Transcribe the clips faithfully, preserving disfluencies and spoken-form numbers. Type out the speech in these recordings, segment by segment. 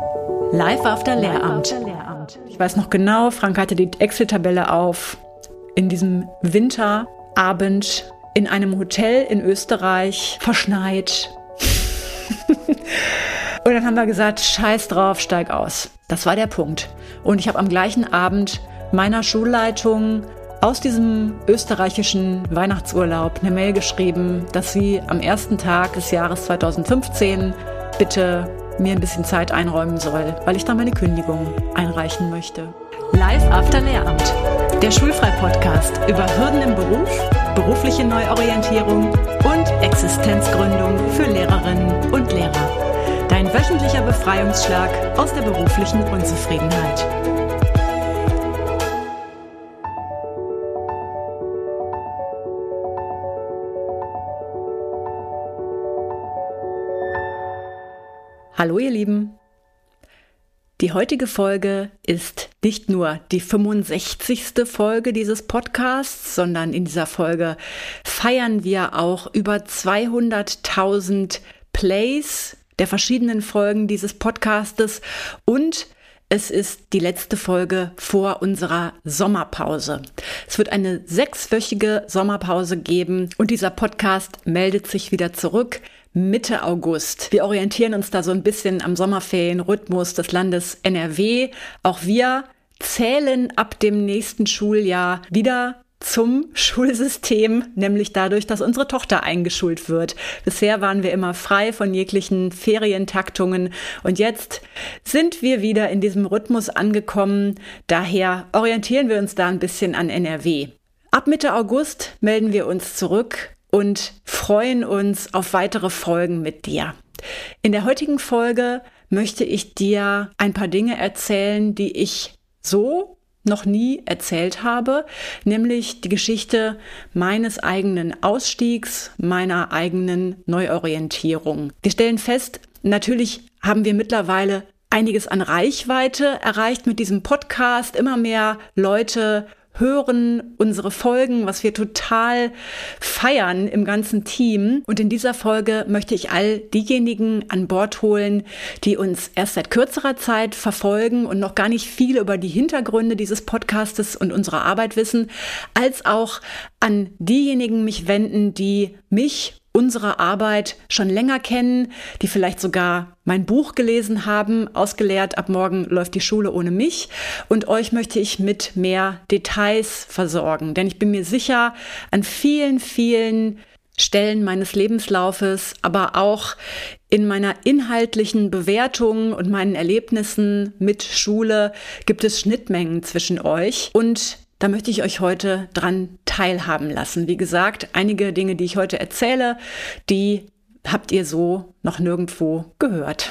Live after Lehramt. Ich weiß noch genau, Frank hatte die Excel-Tabelle auf. In diesem Winterabend in einem Hotel in Österreich, verschneit. Und dann haben wir gesagt, scheiß drauf, steig aus. Das war der Punkt. Und ich habe am gleichen Abend meiner Schulleitung aus diesem österreichischen Weihnachtsurlaub eine Mail geschrieben, dass sie am ersten Tag des Jahres zweitausendfünfzehn bitte mir ein bisschen Zeit einräumen soll, weil ich da meine Kündigung einreichen möchte. Live after Lehramt, der Schulfrei-Podcast über Hürden im Beruf, berufliche Neuorientierung und Existenzgründung für Lehrerinnen und Lehrer. Dein wöchentlicher Befreiungsschlag aus der beruflichen Unzufriedenheit. Hallo ihr Lieben! Die heutige Folge ist nicht nur die fünfundsechzigste Folge dieses Podcasts, sondern in dieser Folge feiern wir auch über zweihunderttausend Plays der verschiedenen Folgen dieses Podcastes und es ist die letzte Folge vor unserer Sommerpause. Es wird eine sechswöchige Sommerpause geben und dieser Podcast meldet sich wieder zurück Mitte August. Wir orientieren uns da so ein bisschen am Sommerferienrhythmus des Landes N R W. Auch wir zählen ab dem nächsten Schuljahr wieder zum Schulsystem, nämlich dadurch, dass unsere Tochter eingeschult wird. Bisher waren wir immer frei von jeglichen Ferientaktungen und jetzt sind wir wieder in diesem Rhythmus angekommen. Daher orientieren wir uns da ein bisschen an N R W. Ab Mitte August melden wir uns zurück und freuen uns auf weitere Folgen mit dir. In der heutigen Folge möchte ich dir ein paar Dinge erzählen, die ich so noch nie erzählt habe, nämlich die Geschichte meines eigenen Ausstiegs, meiner eigenen Neuorientierung. Wir stellen fest, natürlich haben wir mittlerweile einiges an Reichweite erreicht mit diesem Podcast. Immer mehr Leute hören unsere Folgen, was wir total feiern im ganzen Team. Und in dieser Folge möchte ich all diejenigen an Bord holen, die uns erst seit kürzerer Zeit verfolgen und noch gar nicht viel über die Hintergründe dieses Podcastes und unserer Arbeit wissen, als auch an diejenigen mich wenden, die mich, unsere Arbeit schon länger kennen, die vielleicht sogar mein Buch gelesen haben, ausgelehrt, ab morgen läuft die Schule ohne mich. Und euch möchte ich mit mehr Details versorgen, denn ich bin mir sicher, an vielen, vielen Stellen meines Lebenslaufes, aber auch in meiner inhaltlichen Bewertung und meinen Erlebnissen mit Schule gibt es Schnittmengen zwischen euch und da möchte ich euch heute dran teilhaben lassen. Wie gesagt, einige Dinge, die ich heute erzähle, die habt ihr so noch nirgendwo gehört.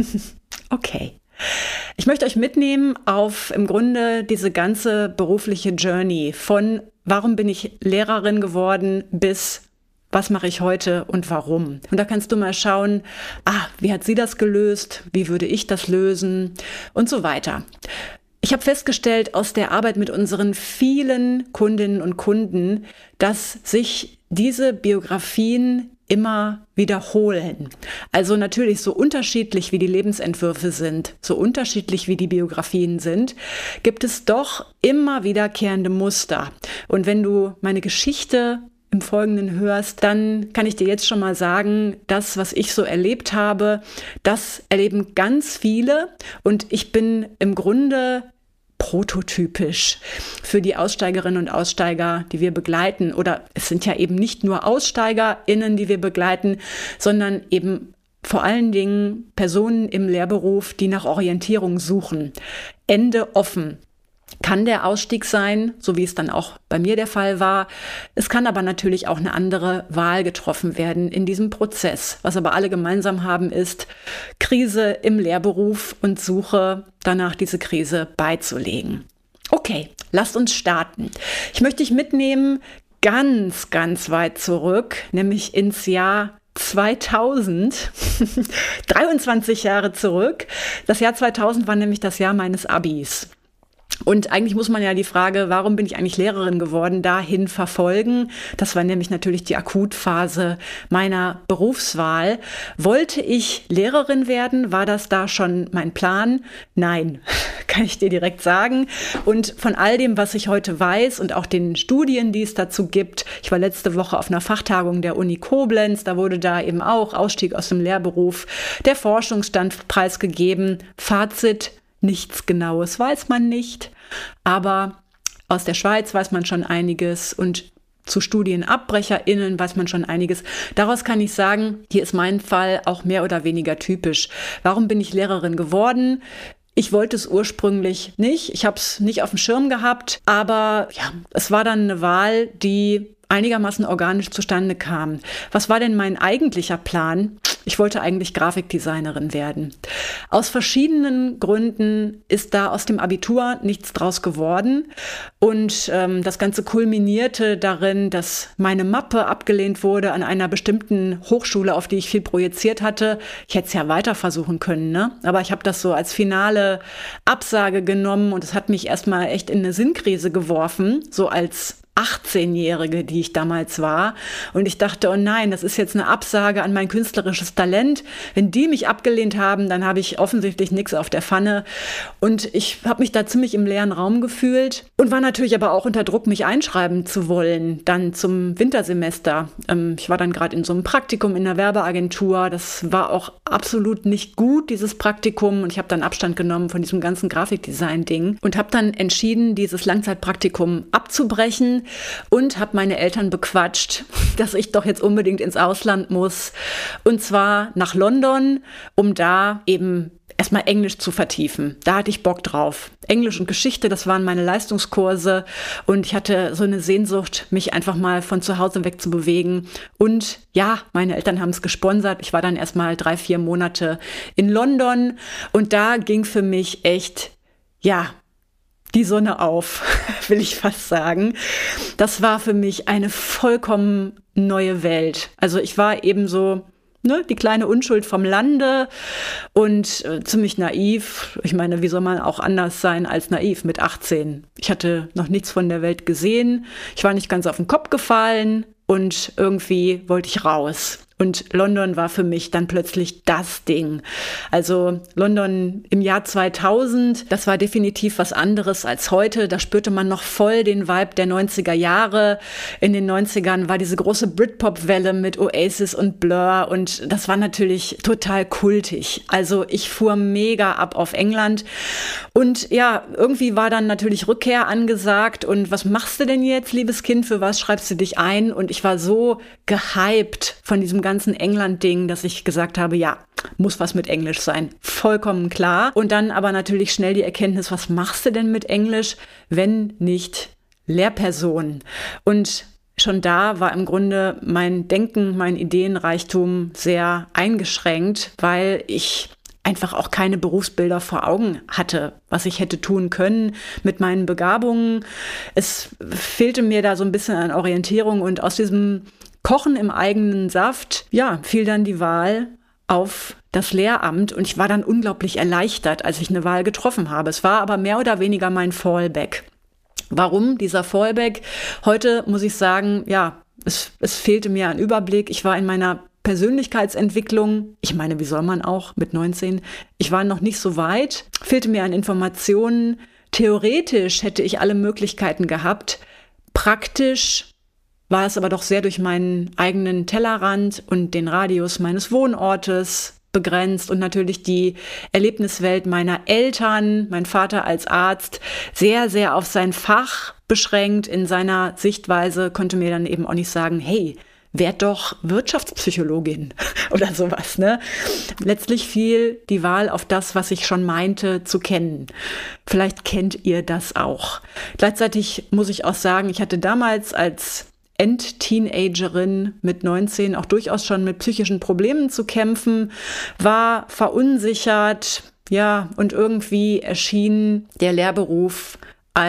Okay. Ich möchte euch mitnehmen auf im Grunde diese ganze berufliche Journey von warum bin ich Lehrerin geworden bis was mache ich heute und warum? Und da kannst du mal schauen, ah, wie hat sie das gelöst? Wie würde ich das lösen? Und so weiter. Ich habe festgestellt aus der Arbeit mit unseren vielen Kundinnen und Kunden, dass sich diese Biografien immer wiederholen. Also natürlich so unterschiedlich wie die Lebensentwürfe sind, so unterschiedlich wie die Biografien sind, gibt es doch immer wiederkehrende Muster. Und wenn du meine Geschichte im Folgenden hörst, dann kann ich dir jetzt schon mal sagen, das, was ich so erlebt habe, das erleben ganz viele und ich bin im Grunde prototypisch für die Aussteigerinnen und Aussteiger, die wir begleiten. Oder es sind ja eben nicht nur AussteigerInnen, die wir begleiten, sondern eben vor allen Dingen Personen im Lehrberuf, die nach Orientierung suchen. Ende offen. Kann der Ausstieg sein, so wie es dann auch bei mir der Fall war. Es kann aber natürlich auch eine andere Wahl getroffen werden in diesem Prozess. Was aber alle gemeinsam haben, ist Krise im Lehrberuf und Suche danach, diese Krise beizulegen. Okay, lasst uns starten. Ich möchte dich mitnehmen ganz, ganz weit zurück, nämlich ins Jahr zweitausend, dreiundzwanzig Jahre zurück. Das Jahr zweitausend war nämlich das Jahr meines Abis. Und eigentlich muss man ja die Frage, warum bin ich eigentlich Lehrerin geworden, dahin verfolgen. Das war nämlich natürlich die Akutphase meiner Berufswahl. Wollte ich Lehrerin werden? War das da schon mein Plan? Nein, kann ich dir direkt sagen. Und von all dem, was ich heute weiß und auch den Studien, die es dazu gibt, ich war letzte Woche auf einer Fachtagung der Uni Koblenz, da wurde da eben auch Ausstieg aus dem Lehrberuf, der Forschungsstand preisgegeben. Fazit: Nichts Genaues weiß man nicht, aber aus der Schweiz weiß man schon einiges und zu StudienabbrecherInnen weiß man schon einiges. Daraus kann ich sagen, hier ist mein Fall auch mehr oder weniger typisch. Warum bin ich Lehrerin geworden? Ich wollte es ursprünglich nicht. Ich habe es nicht auf dem Schirm gehabt, aber ja, es war dann eine Wahl, die einigermaßen organisch zustande kam. Was war denn mein eigentlicher Plan? Ich wollte eigentlich Grafikdesignerin werden. Aus verschiedenen Gründen ist da aus dem Abitur nichts draus geworden. Und ähm, das Ganze kulminierte darin, dass meine Mappe abgelehnt wurde an einer bestimmten Hochschule, auf die ich viel projiziert hatte. Ich hätte es ja weiter versuchen können, ne? Aber ich habe das so als finale Absage genommen und es hat mich erstmal echt in eine Sinnkrise geworfen, so als achtzehnjährige, die ich damals war. Und ich dachte, oh nein, das ist jetzt eine Absage an mein künstlerisches Talent. Wenn die mich abgelehnt haben, dann habe ich offensichtlich nichts auf der Pfanne. Und ich habe mich da ziemlich im leeren Raum gefühlt und war natürlich aber auch unter Druck, mich einschreiben zu wollen, dann zum Wintersemester. Ähm, ich war dann gerade in so einem Praktikum in einer Werbeagentur. Das war auch absolut nicht gut, dieses Praktikum. Und ich habe dann Abstand genommen von diesem ganzen Grafikdesign-Ding und habe dann entschieden, dieses Langzeitpraktikum abzubrechen. Und habe meine Eltern bequatscht, dass ich doch jetzt unbedingt ins Ausland muss. Und zwar nach London, um da eben erstmal Englisch zu vertiefen. Da hatte ich Bock drauf. Englisch und Geschichte, das waren meine Leistungskurse. Und ich hatte so eine Sehnsucht, mich einfach mal von zu Hause weg zu bewegen. Und ja, meine Eltern haben es gesponsert. Ich war dann erstmal drei, vier Monate in London. Und da ging für mich echt, ja, die Sonne auf, will ich fast sagen. Das war für mich eine vollkommen neue Welt. Also ich war eben so, ne, die kleine Unschuld vom Lande und äh, ziemlich naiv. Ich meine, wie soll man auch anders sein als naiv mit achtzehn? Ich hatte noch nichts von der Welt gesehen. Ich war nicht ganz auf den Kopf gefallen und irgendwie wollte ich raus. Und London war für mich dann plötzlich das Ding. Also London im Jahr zweitausend, das war definitiv was anderes als heute. Da spürte man noch voll den Vibe der neunziger Jahre. In den neunzigern war diese große Britpop-Welle mit Oasis und Blur und das war natürlich total kultig. Also ich fuhr mega ab auf England und ja, irgendwie war dann natürlich Rückkehr angesagt und was machst du denn jetzt, liebes Kind, für was schreibst du dich ein? Und ich war so gehypt von diesem ganzen England-Ding, dass ich gesagt habe, ja, muss was mit Englisch sein. Vollkommen klar. Und dann aber natürlich schnell die Erkenntnis, was machst du denn mit Englisch, wenn nicht Lehrperson? Und schon da war im Grunde mein Denken, mein Ideenreichtum sehr eingeschränkt, weil ich einfach auch keine Berufsbilder vor Augen hatte, was ich hätte tun können mit meinen Begabungen. Es fehlte mir da so ein bisschen an Orientierung und aus diesem Kochen im eigenen Saft, ja, fiel dann die Wahl auf das Lehramt und ich war dann unglaublich erleichtert, als ich eine Wahl getroffen habe. Es war aber mehr oder weniger mein Fallback. Warum dieser Fallback? Heute muss ich sagen, ja, es, es fehlte mir ein Überblick. Ich war in meiner Persönlichkeitsentwicklung, ich meine, wie soll man auch mit neunzehn, ich war noch nicht so weit, fehlte mir an Informationen. Theoretisch hätte ich alle Möglichkeiten gehabt. Praktisch war es aber doch sehr durch meinen eigenen Tellerrand und den Radius meines Wohnortes begrenzt und natürlich die Erlebniswelt meiner Eltern, mein Vater als Arzt, sehr, sehr auf sein Fach beschränkt. In seiner Sichtweise konnte mir dann eben auch nicht sagen, hey, werd doch Wirtschaftspsychologin oder sowas, ne? Letztlich fiel die Wahl auf das, was ich schon meinte zu kennen. Vielleicht kennt ihr das auch. Gleichzeitig muss ich auch sagen, ich hatte damals als End-Teenagerin mit neunzehn auch durchaus schon mit psychischen Problemen zu kämpfen, war verunsichert, ja, und irgendwie erschien der Lehrberuf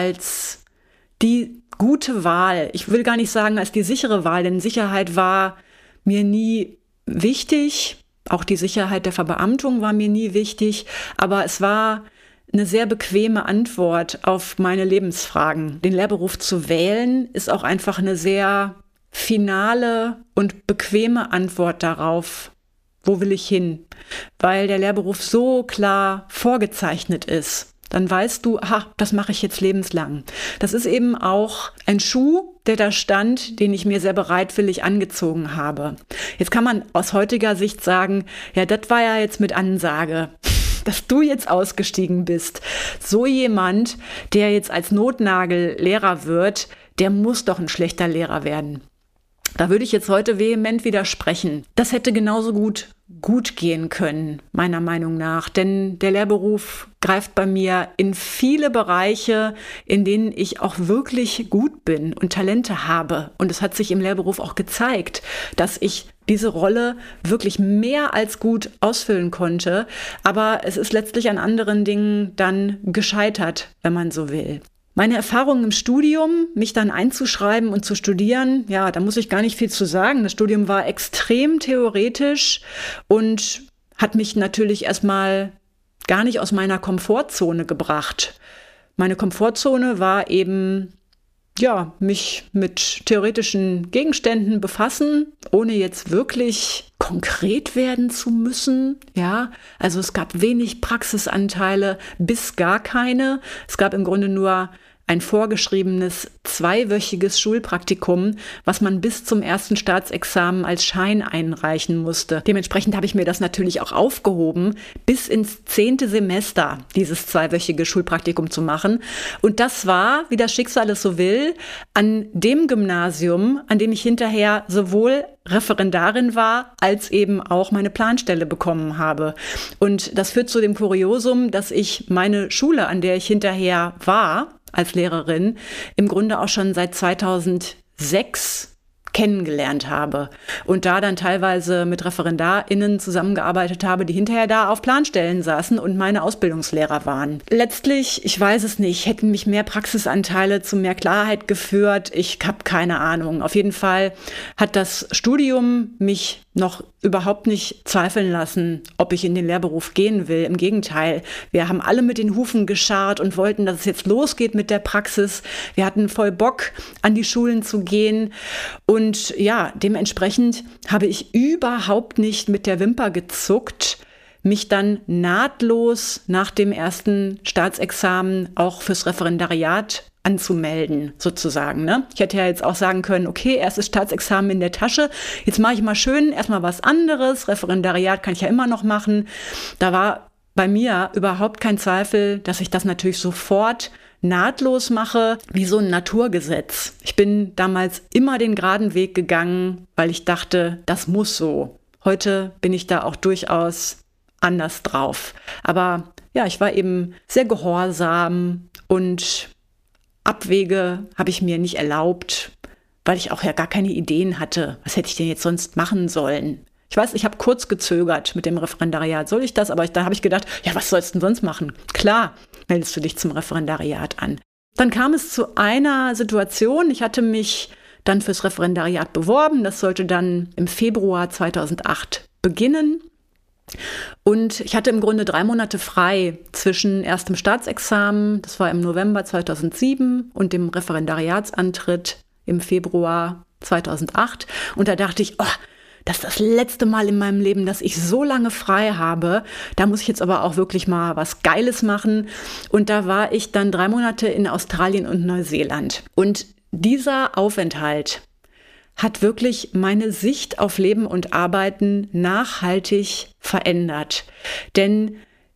als die gute Wahl. Ich will gar nicht sagen als die sichere Wahl, denn Sicherheit war mir nie wichtig. Auch die Sicherheit der Verbeamtung war mir nie wichtig. Aber es war eine sehr bequeme Antwort auf meine Lebensfragen. Den Lehrberuf zu wählen ist auch einfach eine sehr finale und bequeme Antwort darauf, wo will ich hin? Weil der Lehrberuf so klar vorgezeichnet ist. Dann weißt du, aha, das mache ich jetzt lebenslang. Das ist eben auch ein Schuh, der da stand, den ich mir sehr bereitwillig angezogen habe. Jetzt kann man aus heutiger Sicht sagen, ja, das war ja jetzt mit Ansage, dass du jetzt ausgestiegen bist. So jemand, der jetzt als Notnagel Lehrer wird, der muss doch ein schlechter Lehrer werden. Da würde ich jetzt heute vehement widersprechen. Das hätte genauso gut gut gehen können, meiner Meinung nach. Denn der Lehrberuf greift bei mir in viele Bereiche, in denen ich auch wirklich gut bin und Talente habe. Und es hat sich im Lehrberuf auch gezeigt, dass ich diese Rolle wirklich mehr als gut ausfüllen konnte. Aber es ist letztlich an anderen Dingen dann gescheitert, wenn man so will. Meine Erfahrungen im Studium, mich dann einzuschreiben und zu studieren, ja, da muss ich gar nicht viel zu sagen. Das Studium war extrem theoretisch und hat mich natürlich erstmal gar nicht aus meiner Komfortzone gebracht. Meine Komfortzone war eben, ja, mich mit theoretischen Gegenständen befassen, ohne jetzt wirklich konkret werden zu müssen. Ja, also es gab wenig Praxisanteile, bis gar keine. Es gab im Grunde nur ein vorgeschriebenes zweiwöchiges Schulpraktikum, was man bis zum ersten Staatsexamen als Schein einreichen musste. Dementsprechend habe ich mir das natürlich auch aufgehoben, bis ins zehnte Semester dieses zweiwöchige Schulpraktikum zu machen. Und das war, wie das Schicksal es so will, an dem Gymnasium, an dem ich hinterher sowohl Referendarin war, als eben auch meine Planstelle bekommen habe. Und das führt zu dem Kuriosum, dass ich meine Schule, an der ich hinterher war, als Lehrerin, im Grunde auch schon seit zweitausendsechs kennengelernt habe und da dann teilweise mit ReferendarInnen zusammengearbeitet habe, die hinterher da auf Planstellen saßen und meine Ausbildungslehrer waren. Letztlich, ich weiß es nicht, hätten mich mehr Praxisanteile zu mehr Klarheit geführt. Ich habe keine Ahnung. Auf jeden Fall hat das Studium mich noch überhaupt nicht zweifeln lassen, ob ich in den Lehrberuf gehen will. Im Gegenteil, wir haben alle mit den Hufen gescharrt und wollten, dass es jetzt losgeht mit der Praxis. Wir hatten voll Bock, an die Schulen zu gehen. Und ja, dementsprechend habe ich überhaupt nicht mit der Wimper gezuckt, mich dann nahtlos nach dem ersten Staatsexamen auch fürs Referendariat anzumelden, sozusagen. Ne? Ich hätte ja jetzt auch sagen können, okay, erstes Staatsexamen in der Tasche, jetzt mache ich mal schön erstmal was anderes, Referendariat kann ich ja immer noch machen. Da war bei mir überhaupt kein Zweifel, dass ich das natürlich sofort nahtlos mache, wie so ein Naturgesetz. Ich bin damals immer den geraden Weg gegangen, weil ich dachte, das muss so. Heute bin ich da auch durchaus anders drauf. Aber ja, ich war eben sehr gehorsam und Abwege habe ich mir nicht erlaubt, weil ich auch ja gar keine Ideen hatte. Was hätte ich denn jetzt sonst machen sollen? Ich weiß, ich habe kurz gezögert mit dem Referendariat. Soll ich das? Aber ich, da habe ich gedacht, ja, was sollst du denn sonst machen? Klar, meldest du dich zum Referendariat an. Dann kam es zu einer Situation. Ich hatte mich dann fürs Referendariat beworben. Das sollte dann im Februar zweitausendacht beginnen. Und ich hatte im Grunde drei Monate frei zwischen erstem Staatsexamen, das war im November zweitausendsieben, und dem Referendariatsantritt im Februar zweitausendacht. Und da dachte ich, oh, das ist das letzte Mal in meinem Leben, dass ich so lange frei habe. Da muss ich jetzt aber auch wirklich mal was Geiles machen. Und da war ich dann drei Monate in Australien und Neuseeland. Und dieser Aufenthalt hat wirklich meine Sicht auf Leben und Arbeiten nachhaltig verändert. Denn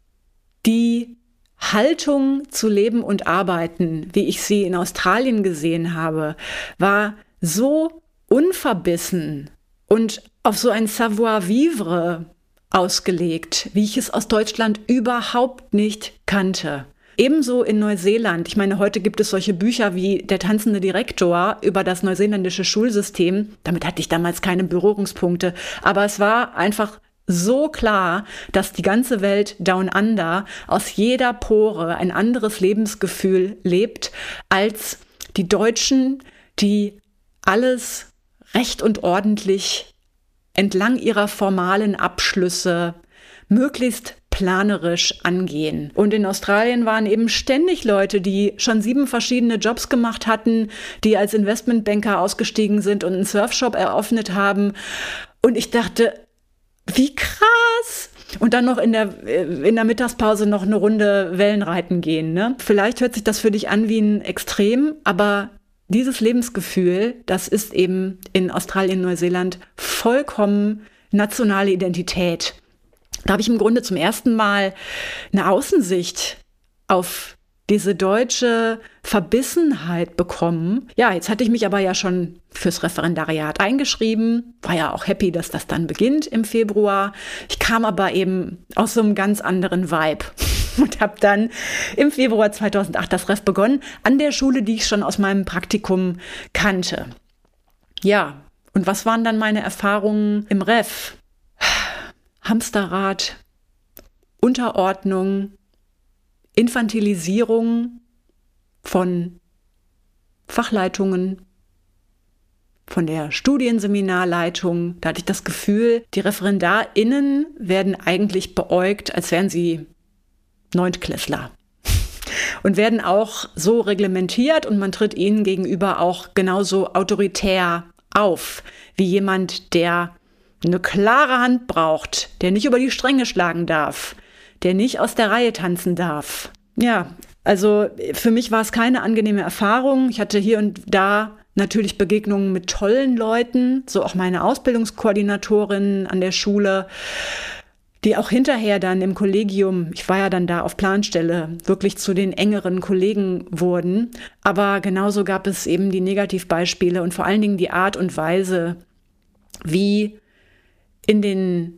die Haltung zu Leben und Arbeiten, wie ich sie in Australien gesehen habe, war so unverbissen und auf so ein Savoir-vivre ausgelegt, wie ich es aus Deutschland überhaupt nicht kannte. Ebenso in Neuseeland. Ich meine, heute gibt es solche Bücher wie Der tanzende Direktor über das neuseeländische Schulsystem. Damit hatte ich damals keine Berührungspunkte. Aber es war einfach so klar, dass die ganze Welt Down Under aus jeder Pore ein anderes Lebensgefühl lebt als die Deutschen, die alles recht und ordentlich entlang ihrer formalen Abschlüsse möglichst planerisch angehen. Und in Australien waren eben ständig Leute, die schon sieben verschiedene Jobs gemacht hatten, die als Investmentbanker ausgestiegen sind und einen Surfshop eröffnet haben. Und ich dachte, wie krass! Und dann noch in der, in der Mittagspause noch eine Runde Wellenreiten gehen, ne? Vielleicht hört sich das für dich an wie ein Extrem, aber dieses Lebensgefühl, das ist eben in Australien, Neuseeland vollkommen nationale Identität. Da habe ich im Grunde zum ersten Mal eine Außensicht auf diese deutsche Verbissenheit bekommen. Ja, jetzt hatte ich mich aber ja schon fürs Referendariat eingeschrieben, war ja auch happy, dass das dann beginnt im Februar. Ich kam aber eben aus so einem ganz anderen Vibe und habe dann im Februar zweitausendacht das Ref begonnen, an der Schule, die ich schon aus meinem Praktikum kannte. Ja, und was waren dann meine Erfahrungen im Ref? Hamsterrad, Unterordnung, Infantilisierung von Fachleitungen, von der Studienseminarleitung. Da hatte ich das Gefühl, die ReferendarInnen werden eigentlich beäugt, als wären sie Neuntklässler. Und werden auch so reglementiert und man tritt ihnen gegenüber auch genauso autoritär auf, wie jemand, der eine klare Hand braucht, der nicht über die Stränge schlagen darf, der nicht aus der Reihe tanzen darf. Ja, also für mich war es keine angenehme Erfahrung. Ich hatte hier und da natürlich Begegnungen mit tollen Leuten, so auch meine Ausbildungskoordinatorin an der Schule, die auch hinterher dann im Kollegium, ich war ja dann da auf Planstelle, wirklich zu den engeren Kollegen wurden. Aber genauso gab es eben die Negativbeispiele und vor allen Dingen die Art und Weise, wie in den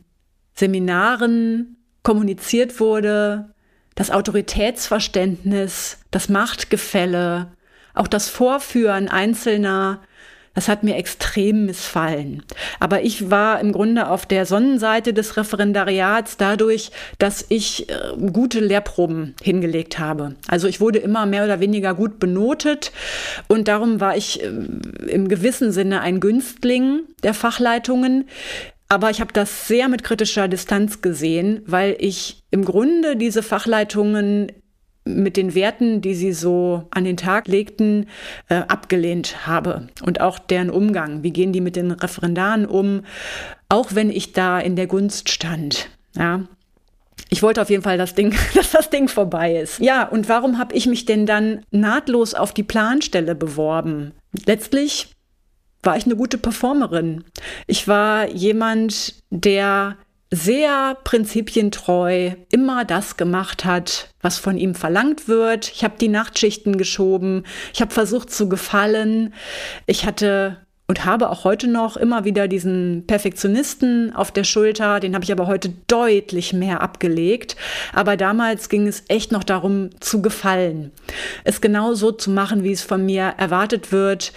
Seminaren kommuniziert wurde, das Autoritätsverständnis, das Machtgefälle, auch das Vorführen Einzelner, das hat mir extrem missfallen. Aber ich war im Grunde auf der Sonnenseite des Referendariats dadurch, dass ich äh, gute Lehrproben hingelegt habe. Also ich wurde immer mehr oder weniger gut benotet und darum war ich äh, im gewissen Sinne ein Günstling der Fachleitungen. Aber ich habe das sehr mit kritischer Distanz gesehen, weil ich im Grunde diese Fachleitungen mit den Werten, die sie so an den Tag legten, äh, abgelehnt habe. Und auch deren Umgang. Wie gehen die mit den Referendaren um? Auch wenn ich da in der Gunst stand. Ja. Ich wollte auf jeden Fall, das Ding, dass das Ding vorbei ist. Ja, und warum habe ich mich denn dann nahtlos auf die Planstelle beworben? Letztlich war ich eine gute Performerin. Ich war jemand, der sehr prinzipientreu immer das gemacht hat, was von ihm verlangt wird. Ich habe die Nachtschichten geschoben. Ich habe versucht zu gefallen. Ich hatte und habe auch heute noch immer wieder diesen Perfektionisten auf der Schulter. Den habe ich aber heute deutlich mehr abgelegt. Aber damals ging es echt noch darum, zu gefallen. Es genau so zu machen, wie es von mir erwartet wird.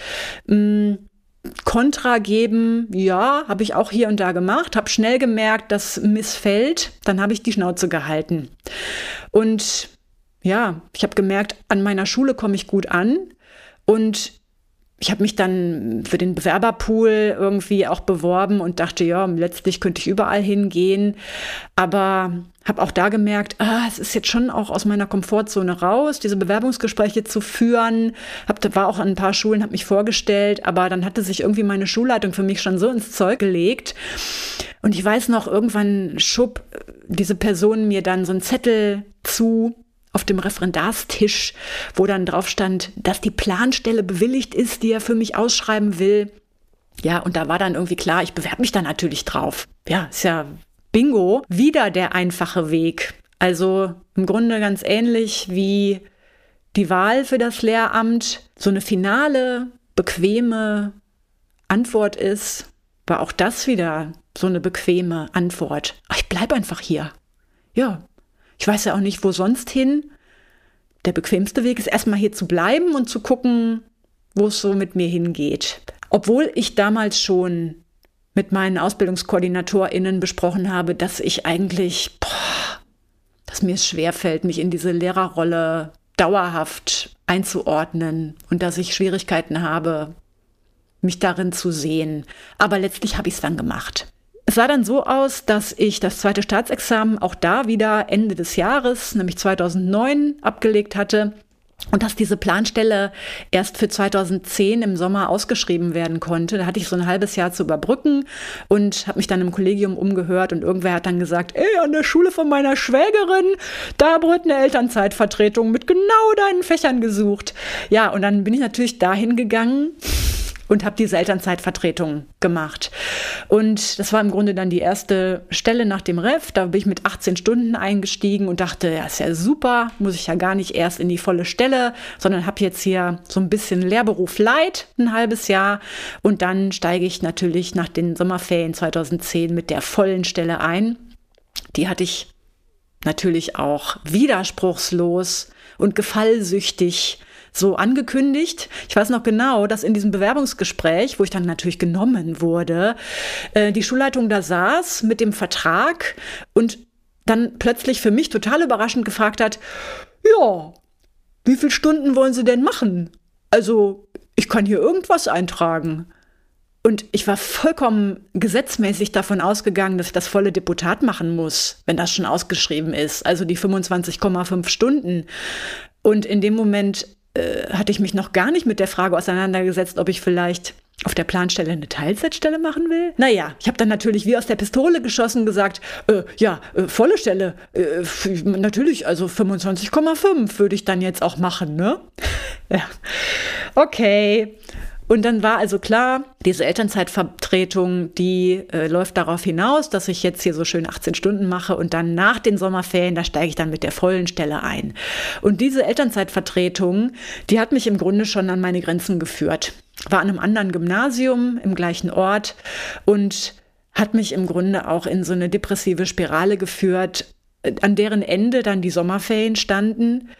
Kontra geben, ja, habe ich auch hier und da gemacht, habe schnell gemerkt, das missfällt, dann habe ich die Schnauze gehalten. Und ja, ich habe gemerkt, an meiner Schule komme ich gut an und ich habe mich dann für den Bewerberpool irgendwie auch beworben und dachte, ja, letztlich könnte ich überall hingehen, aber habe auch da gemerkt, ah, es ist jetzt schon auch aus meiner Komfortzone raus, diese Bewerbungsgespräche zu führen. Hab, war auch an ein paar Schulen, habe mich vorgestellt, aber dann hatte sich irgendwie meine Schulleitung für mich schon so ins Zeug gelegt. Und ich weiß noch, irgendwann schob diese Person mir dann so einen Zettel zu, auf dem Referendarstisch, wo dann drauf stand, dass die Planstelle bewilligt ist, die er für mich ausschreiben will. Ja, und da war dann irgendwie klar, ich bewerbe mich da natürlich drauf. Ja, ist ja Bingo. Wieder der einfache Weg. Also im Grunde ganz ähnlich wie die Wahl für das Lehramt. So eine finale, bequeme Antwort ist, war auch das wieder so eine bequeme Antwort. Ach, ich bleibe einfach hier. Ja. Ich weiß ja auch nicht, wo sonst hin. Der bequemste Weg ist erstmal hier zu bleiben und zu gucken, wo es so mit mir hingeht. Obwohl ich damals schon mit meinen AusbildungskoordinatorInnen besprochen habe, dass ich eigentlich, boah, dass mir es schwerfällt, mich in diese Lehrerrolle dauerhaft einzuordnen und dass ich Schwierigkeiten habe, mich darin zu sehen. Aber letztlich habe ich es dann gemacht. Es sah dann so aus, dass ich das zweite Staatsexamen auch da wieder Ende des Jahres, nämlich zweitausendneun, abgelegt hatte. Und dass diese Planstelle erst für zweitausendzehn im Sommer ausgeschrieben werden konnte. Da hatte ich so ein halbes Jahr zu überbrücken und habe mich dann im Kollegium umgehört. Und irgendwer hat dann gesagt, ey, an der Schule von meiner Schwägerin, da wird eine Elternzeitvertretung mit genau deinen Fächern gesucht. Ja, und dann bin ich natürlich dahin gegangen und habe diese Elternzeitvertretung gemacht. Und das war im Grunde dann die erste Stelle nach dem Ref. Da bin ich mit achtzehn Stunden eingestiegen und dachte, ja, ist ja super, muss ich ja gar nicht erst in die volle Stelle, sondern habe jetzt hier so ein bisschen Lehrberuf Light, ein halbes Jahr. Und dann steige ich natürlich nach den Sommerferien zweitausendzehn mit der vollen Stelle ein. Die hatte ich natürlich auch widerspruchslos und gefallsüchtig so angekündigt. Ich weiß noch genau, dass in diesem Bewerbungsgespräch, wo ich dann natürlich genommen wurde, äh, die Schulleitung da saß mit dem Vertrag und dann plötzlich für mich total überraschend gefragt hat, ja, wie viele Stunden wollen Sie denn machen? Also, ich kann hier irgendwas eintragen. Und ich war vollkommen gesetzmäßig davon ausgegangen, dass ich das volle Deputat machen muss, wenn das schon ausgeschrieben ist, also die fünfundzwanzig Komma fünf Stunden. Und in dem Moment hatte ich mich noch gar nicht mit der Frage auseinandergesetzt, ob ich vielleicht auf der Planstelle eine Teilzeitstelle machen will. Naja, ich habe dann natürlich wie aus der Pistole geschossen gesagt, äh, ja, äh, volle Stelle, äh, f- natürlich, also fünfundzwanzig Komma fünf würde ich dann jetzt auch machen, ne? Ja, okay. Und dann war also klar, diese Elternzeitvertretung, die äh, läuft darauf hinaus, dass ich jetzt hier so schön achtzehn Stunden mache und dann nach den Sommerferien, da steige ich dann mit der vollen Stelle ein. Und diese Elternzeitvertretung, die hat mich im Grunde schon an meine Grenzen geführt. War an einem anderen Gymnasium im gleichen Ort und hat mich im Grunde auch in so eine depressive Spirale geführt, an deren Ende dann die Sommerferien standen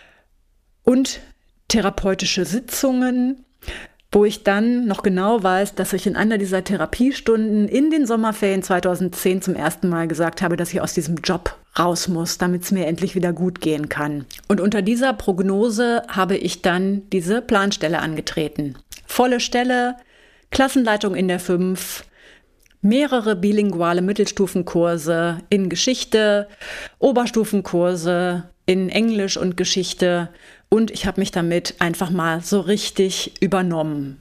und therapeutische Sitzungen, wo ich dann noch genau weiß, dass ich in einer dieser Therapiestunden in den Sommerferien zweitausendzehn zum ersten Mal gesagt habe, dass ich aus diesem Job raus muss, damit es mir endlich wieder gut gehen kann. Und unter dieser Prognose habe ich dann diese Planstelle angetreten. Volle Stelle, Klassenleitung in der fünf, mehrere bilinguale Mittelstufenkurse in Geschichte, Oberstufenkurse in Englisch und Geschichte. Und ich habe mich damit einfach mal so richtig übernommen.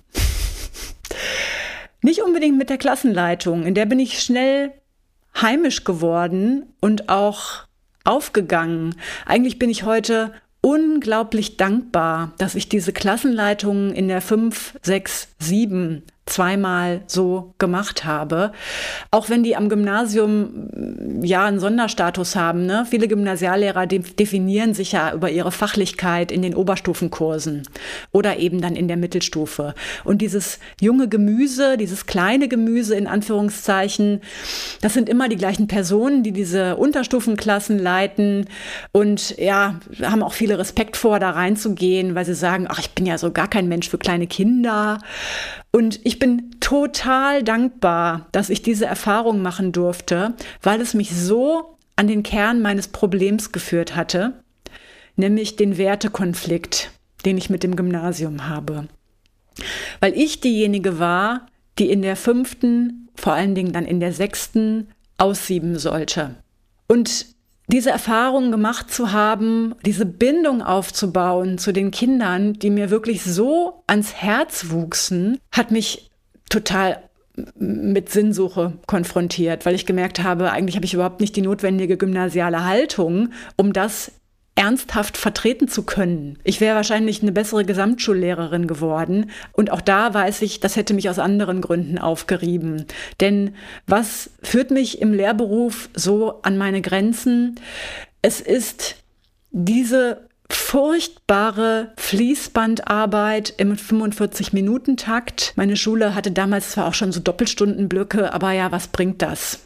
Nicht unbedingt mit der Klassenleitung, in der bin ich schnell heimisch geworden und auch aufgegangen. Eigentlich bin ich heute unglaublich dankbar, dass ich diese Klassenleitungen in der fünf, sechs, sieben zweimal so gemacht habe. Auch wenn die am Gymnasium ja einen Sonderstatus haben, ne? Viele Gymnasiallehrer de- definieren sich ja über ihre Fachlichkeit in den Oberstufenkursen oder eben dann in der Mittelstufe. Und dieses junge Gemüse, dieses kleine Gemüse in Anführungszeichen, das sind immer die gleichen Personen, die diese Unterstufenklassen leiten und ja, haben auch viele Respekt vor, da reinzugehen, weil sie sagen, ach, ich bin ja so gar kein Mensch für kleine Kinder. Und ich bin total dankbar, dass ich diese Erfahrung machen durfte, weil es mich so an den Kern meines Problems geführt hatte, nämlich den Wertekonflikt, den ich mit dem Gymnasium habe. Weil ich diejenige war, die in der fünften, vor allen Dingen dann in der sechsten, aussieben sollte. Und diese Erfahrung gemacht zu haben, diese Bindung aufzubauen zu den Kindern, die mir wirklich so ans Herz wuchsen, hat mich total mit Sinnsuche konfrontiert, weil ich gemerkt habe, eigentlich habe ich überhaupt nicht die notwendige gymnasiale Haltung, um das ernsthaft vertreten zu können. Ich wäre wahrscheinlich eine bessere Gesamtschullehrerin geworden. Und auch da weiß ich, das hätte mich aus anderen Gründen aufgerieben. Denn was führt mich im Lehrberuf so an meine Grenzen? Es ist diese furchtbare Fließbandarbeit im fünfundvierzig-Minuten-Takt. Meine Schule hatte damals zwar auch schon so Doppelstundenblöcke, aber ja, was bringt das?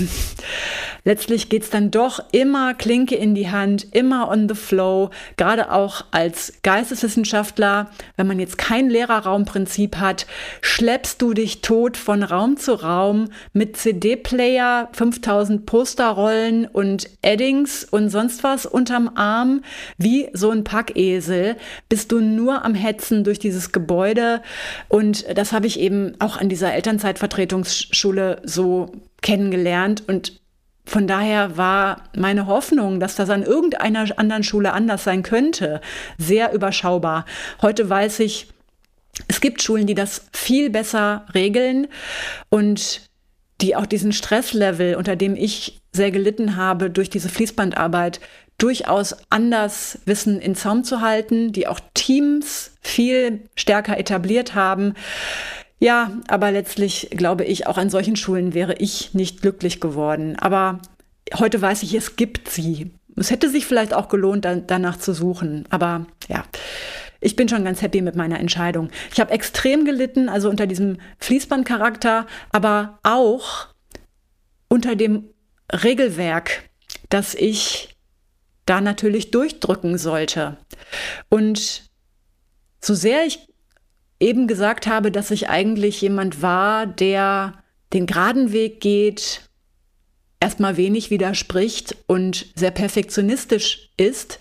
Letztlich geht's dann doch immer Klinke in die Hand, immer on the flow, gerade auch als Geisteswissenschaftler, wenn man jetzt kein Lehrerraumprinzip hat, schleppst du dich tot von Raum zu Raum mit C D-Player, fünftausend Posterrollen und Eddings und sonst was unterm Arm, wie so ein Packesel, bist du nur am Hetzen durch dieses Gebäude. Und das habe ich eben auch an dieser Elternzeitvertretungsschule so kennengelernt und von daher war meine Hoffnung, dass das an irgendeiner anderen Schule anders sein könnte, sehr überschaubar. Heute weiß ich, es gibt Schulen, die das viel besser regeln und die auch diesen Stresslevel, unter dem ich sehr gelitten habe, durch diese Fließbandarbeit durchaus anders wissen, in Zaum zu halten, die auch Teams viel stärker etabliert haben. Ja, aber letztlich glaube ich, auch an solchen Schulen wäre ich nicht glücklich geworden. Aber heute weiß ich, es gibt sie. Es hätte sich vielleicht auch gelohnt, dann, danach zu suchen. Aber ja, ich bin schon ganz happy mit meiner Entscheidung. Ich habe extrem gelitten, also unter diesem Fließbandcharakter, aber auch unter dem Regelwerk, das ich da natürlich durchdrücken sollte. Und so sehr ich eben gesagt habe, dass ich eigentlich jemand war, der den geraden Weg geht, erstmal wenig widerspricht und sehr perfektionistisch ist,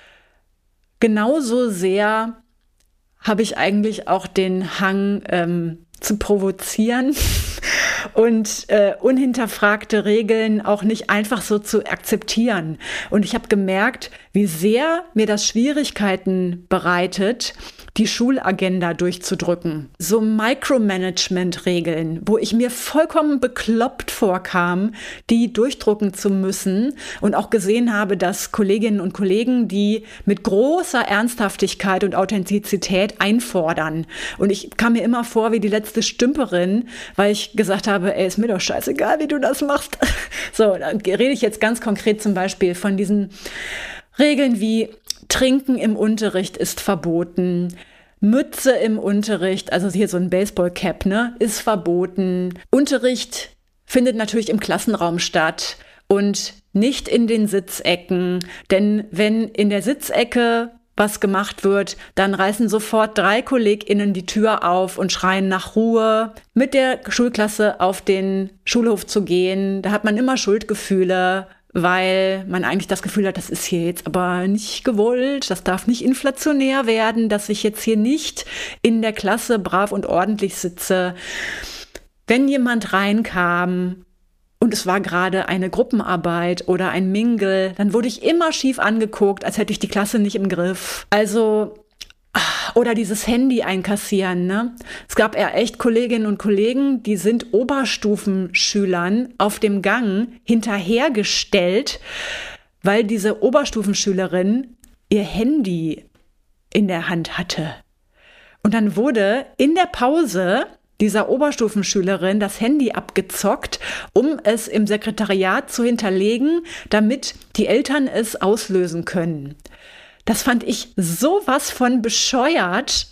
genauso sehr habe ich eigentlich auch den Hang ähm, zu provozieren und äh, unhinterfragte Regeln auch nicht einfach so zu akzeptieren. Und ich habe gemerkt, wie sehr mir das Schwierigkeiten bereitet, die Schulagenda durchzudrücken. So Micromanagement-Regeln, wo ich mir vollkommen bekloppt vorkam, die durchdrucken zu müssen und auch gesehen habe, dass Kolleginnen und Kollegen die mit großer Ernsthaftigkeit und Authentizität einfordern. Und ich kam mir immer vor wie die letzte Stümperin, weil ich gesagt habe, ey, ist mir doch scheißegal, wie du das machst. So, da rede ich jetzt ganz konkret zum Beispiel von diesen Regeln wie Trinken im Unterricht ist verboten, Mütze im Unterricht, also hier so ein Baseballcap, ne, ist verboten. Unterricht findet natürlich im Klassenraum statt und nicht in den Sitzecken, denn wenn in der Sitzecke was gemacht wird, dann reißen sofort drei KollegInnen die Tür auf und schreien nach Ruhe. Mit der Schulklasse auf den Schulhof zu gehen, da hat man immer Schuldgefühle, weil man eigentlich das Gefühl hat, das ist hier jetzt aber nicht gewollt, das darf nicht inflationär werden, dass ich jetzt hier nicht in der Klasse brav und ordentlich sitze. Wenn jemand reinkam und es war gerade eine Gruppenarbeit oder ein Mingle, dann wurde ich immer schief angeguckt, als hätte ich die Klasse nicht im Griff. Also oder dieses Handy einkassieren, ne? Es gab ja echt Kolleginnen und Kollegen, die sind Oberstufenschülern auf dem Gang hinterhergestellt, weil diese Oberstufenschülerin ihr Handy in der Hand hatte. Und dann wurde in der Pause dieser Oberstufenschülerin das Handy abgezockt, um es im Sekretariat zu hinterlegen, damit die Eltern es auslösen können. Das fand ich sowas von bescheuert.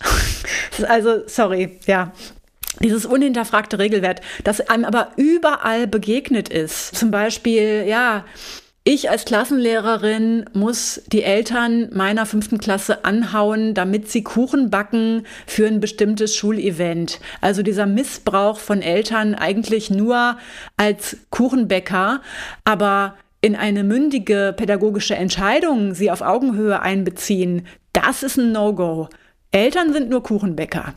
Also, sorry, ja. Dieses unhinterfragte Regelwerk, das einem aber überall begegnet ist. Zum Beispiel, ja, ich als Klassenlehrerin muss die Eltern meiner fünften Klasse anhauen, damit sie Kuchen backen für ein bestimmtes Schulevent. Also dieser Missbrauch von Eltern eigentlich nur als Kuchenbäcker, aber in eine mündige pädagogische Entscheidung sie auf Augenhöhe einbeziehen, das ist ein No-Go. Eltern sind nur Kuchenbäcker.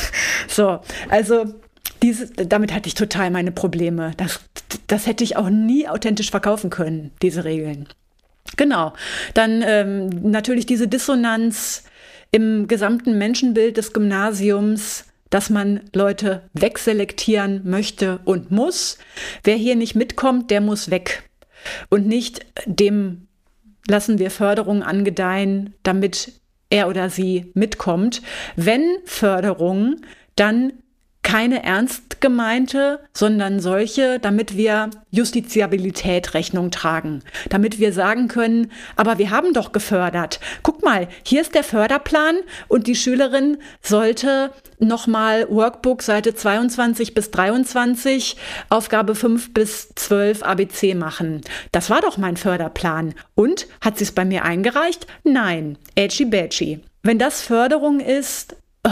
So, also dieses, damit hatte ich total meine Probleme. Das, das hätte ich auch nie authentisch verkaufen können, diese Regeln. Genau, dann ähm, natürlich diese Dissonanz im gesamten Menschenbild des Gymnasiums, dass man Leute wegselektieren möchte und muss. Wer hier nicht mitkommt, der muss weg. Und nicht dem lassen wir Förderung angedeihen, damit er oder sie mitkommt. Wenn Förderung, dann keine ernst gemeinte, sondern solche, damit wir Justiziabilität Rechnung tragen. Damit wir sagen können, aber wir haben doch gefördert. Guck mal, hier ist der Förderplan und die Schülerin sollte nochmal Workbook Seite zweiundzwanzig bis dreiundzwanzig, Aufgabe fünf bis zwölf A B C machen. Das war doch mein Förderplan. Und, hat sie es bei mir eingereicht? Nein. Ätschi bätschi. Wenn das Förderung ist, oh,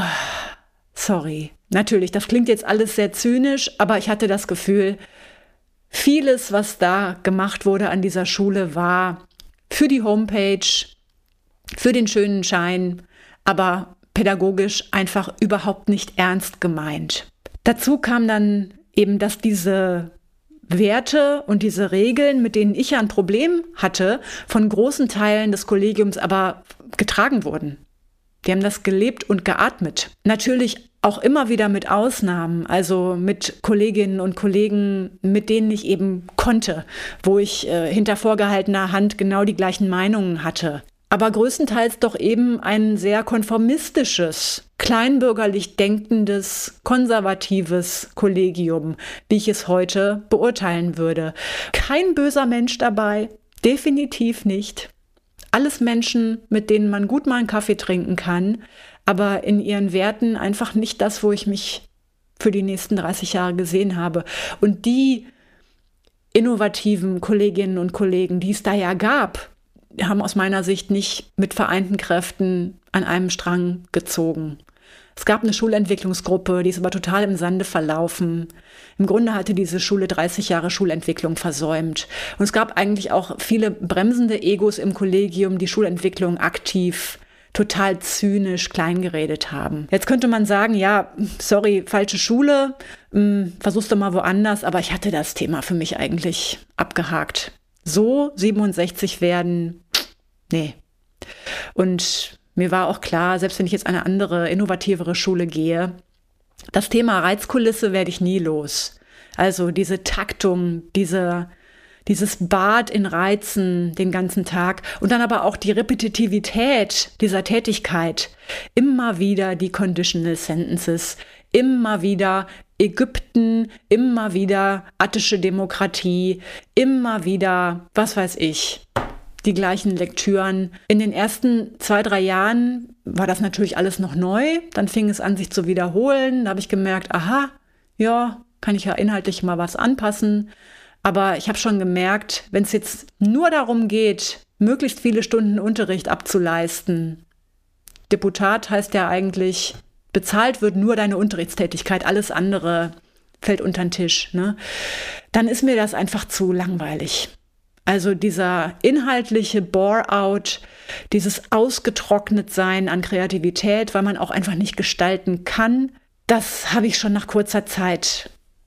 sorry. Natürlich, das klingt jetzt alles sehr zynisch, aber ich hatte das Gefühl, vieles, was da gemacht wurde an dieser Schule, war für die Homepage, für den schönen Schein, aber pädagogisch einfach überhaupt nicht ernst gemeint. Dazu kam dann eben, dass diese Werte und diese Regeln, mit denen ich ja ein Problem hatte, von großen Teilen des Kollegiums aber getragen wurden. Die haben das gelebt und geatmet. Natürlich auch immer wieder mit Ausnahmen, also mit Kolleginnen und Kollegen, mit denen ich eben konnte, wo ich äh, hinter vorgehaltener Hand genau die gleichen Meinungen hatte. Aber größtenteils doch eben ein sehr konformistisches, kleinbürgerlich denkendes, konservatives Kollegium, wie ich es heute beurteilen würde. Kein böser Mensch dabei, definitiv nicht. Alles Menschen, mit denen man gut mal einen Kaffee trinken kann, aber in ihren Werten einfach nicht das, wo ich mich für die nächsten dreißig Jahre gesehen habe. Und die innovativen Kolleginnen und Kollegen, die es da ja gab, haben aus meiner Sicht nicht mit vereinten Kräften an einem Strang gezogen. Es gab eine Schulentwicklungsgruppe, die ist aber total im Sande verlaufen. Im Grunde hatte diese Schule dreißig Jahre Schulentwicklung versäumt. Und es gab eigentlich auch viele bremsende Egos im Kollegium, die Schulentwicklung aktiv total zynisch kleingeredet haben. Jetzt könnte man sagen, ja, sorry, falsche Schule, mh, versuch's doch mal woanders, aber ich hatte das Thema für mich eigentlich abgehakt. So siebenundsechzig werden, nee. Und mir war auch klar, selbst wenn ich jetzt eine andere, innovativere Schule gehe, das Thema Reizkulisse werde ich nie los. Also diese Taktung, diese, dieses Bad in Reizen den ganzen Tag und dann aber auch die Repetitivität dieser Tätigkeit. Immer wieder die Conditional Sentences, immer wieder Ägypten, immer wieder attische Demokratie, immer wieder, was weiß ich, die gleichen Lektüren. In den ersten zwei, drei Jahren war das natürlich alles noch neu. Dann fing es an, sich zu wiederholen. Da habe ich gemerkt, aha, ja, kann ich ja inhaltlich mal was anpassen. Aber ich habe schon gemerkt, wenn es jetzt nur darum geht, möglichst viele Stunden Unterricht abzuleisten, Deputat heißt ja eigentlich, bezahlt wird nur deine Unterrichtstätigkeit, alles andere fällt unter den Tisch, ne? Dann ist mir das einfach zu langweilig. Also dieser inhaltliche Bore-out, dieses Ausgetrocknetsein an Kreativität, weil man auch einfach nicht gestalten kann, das habe ich schon nach kurzer Zeit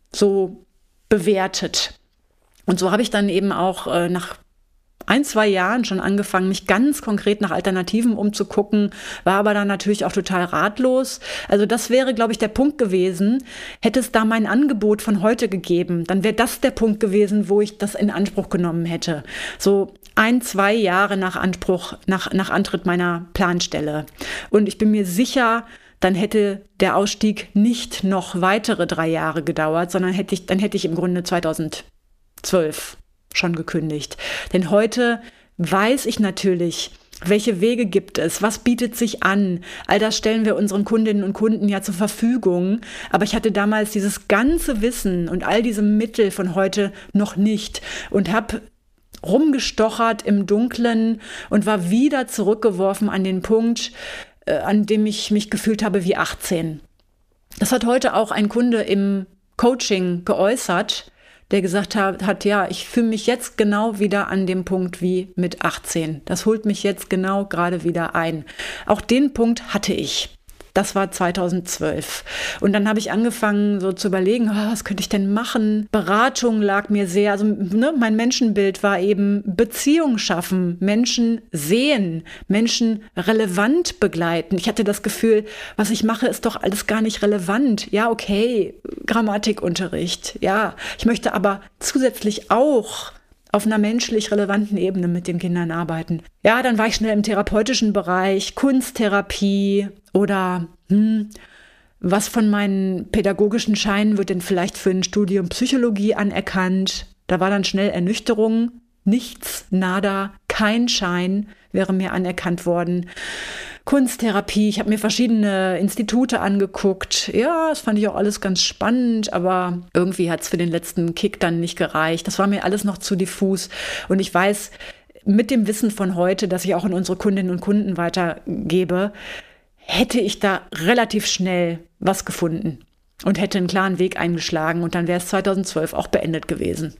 so bewertet. Und so habe ich dann eben auch äh, nach ein, zwei Jahren schon angefangen, mich ganz konkret nach Alternativen umzugucken, war aber dann natürlich auch total ratlos. Also das wäre, glaube ich, der Punkt gewesen. Hätte es da mein Angebot von heute gegeben, dann wäre das der Punkt gewesen, wo ich das in Anspruch genommen hätte. So ein, zwei Jahre nach Anspruch, nach, nach Antritt meiner Planstelle. Und ich bin mir sicher, dann hätte der Ausstieg nicht noch weitere drei Jahre gedauert, sondern hätte ich, dann hätte ich im Grunde zweitausendzwölf schon gekündigt. Denn heute weiß ich natürlich, welche Wege gibt es, was bietet sich an. All das stellen wir unseren Kundinnen und Kunden ja zur Verfügung. Aber ich hatte damals dieses ganze Wissen und all diese Mittel von heute noch nicht und habe rumgestochert im Dunkeln und war wieder zurückgeworfen an den Punkt, äh, an dem ich mich gefühlt habe wie achtzehn. Das hat heute auch ein Kunde im Coaching geäußert, der gesagt hat, hat, ja, ich fühle mich jetzt genau wieder an dem Punkt wie mit achtzehn. Das holt mich jetzt genau gerade wieder ein. Auch den Punkt hatte ich. Das war zweitausendzwölf. Und dann habe ich angefangen so zu überlegen, oh, was könnte ich denn machen? Beratung lag mir sehr, also ne, mein Menschenbild war eben Beziehungen schaffen, Menschen sehen, Menschen relevant begleiten. Ich hatte das Gefühl, was ich mache, ist doch alles gar nicht relevant. Ja, okay, Grammatikunterricht, ja. Ich möchte aber zusätzlich auch auf einer menschlich relevanten Ebene mit den Kindern arbeiten. Ja, dann war ich schnell im therapeutischen Bereich, Kunsttherapie oder hm, was von meinen pädagogischen Scheinen wird denn vielleicht für ein Studium Psychologie anerkannt? Da war dann schnell Ernüchterung. Nichts, nada, kein Schein wäre mir anerkannt worden. Kunsttherapie, ich habe mir verschiedene Institute angeguckt. Ja, das fand ich auch alles ganz spannend, aber irgendwie hat es für den letzten Kick dann nicht gereicht. Das war mir alles noch zu diffus. Und ich weiß, mit dem Wissen von heute, das ich auch an unsere Kundinnen und Kunden weitergebe, hätte ich da relativ schnell was gefunden und hätte einen klaren Weg eingeschlagen und dann wäre es zweitausendzwölf auch beendet gewesen.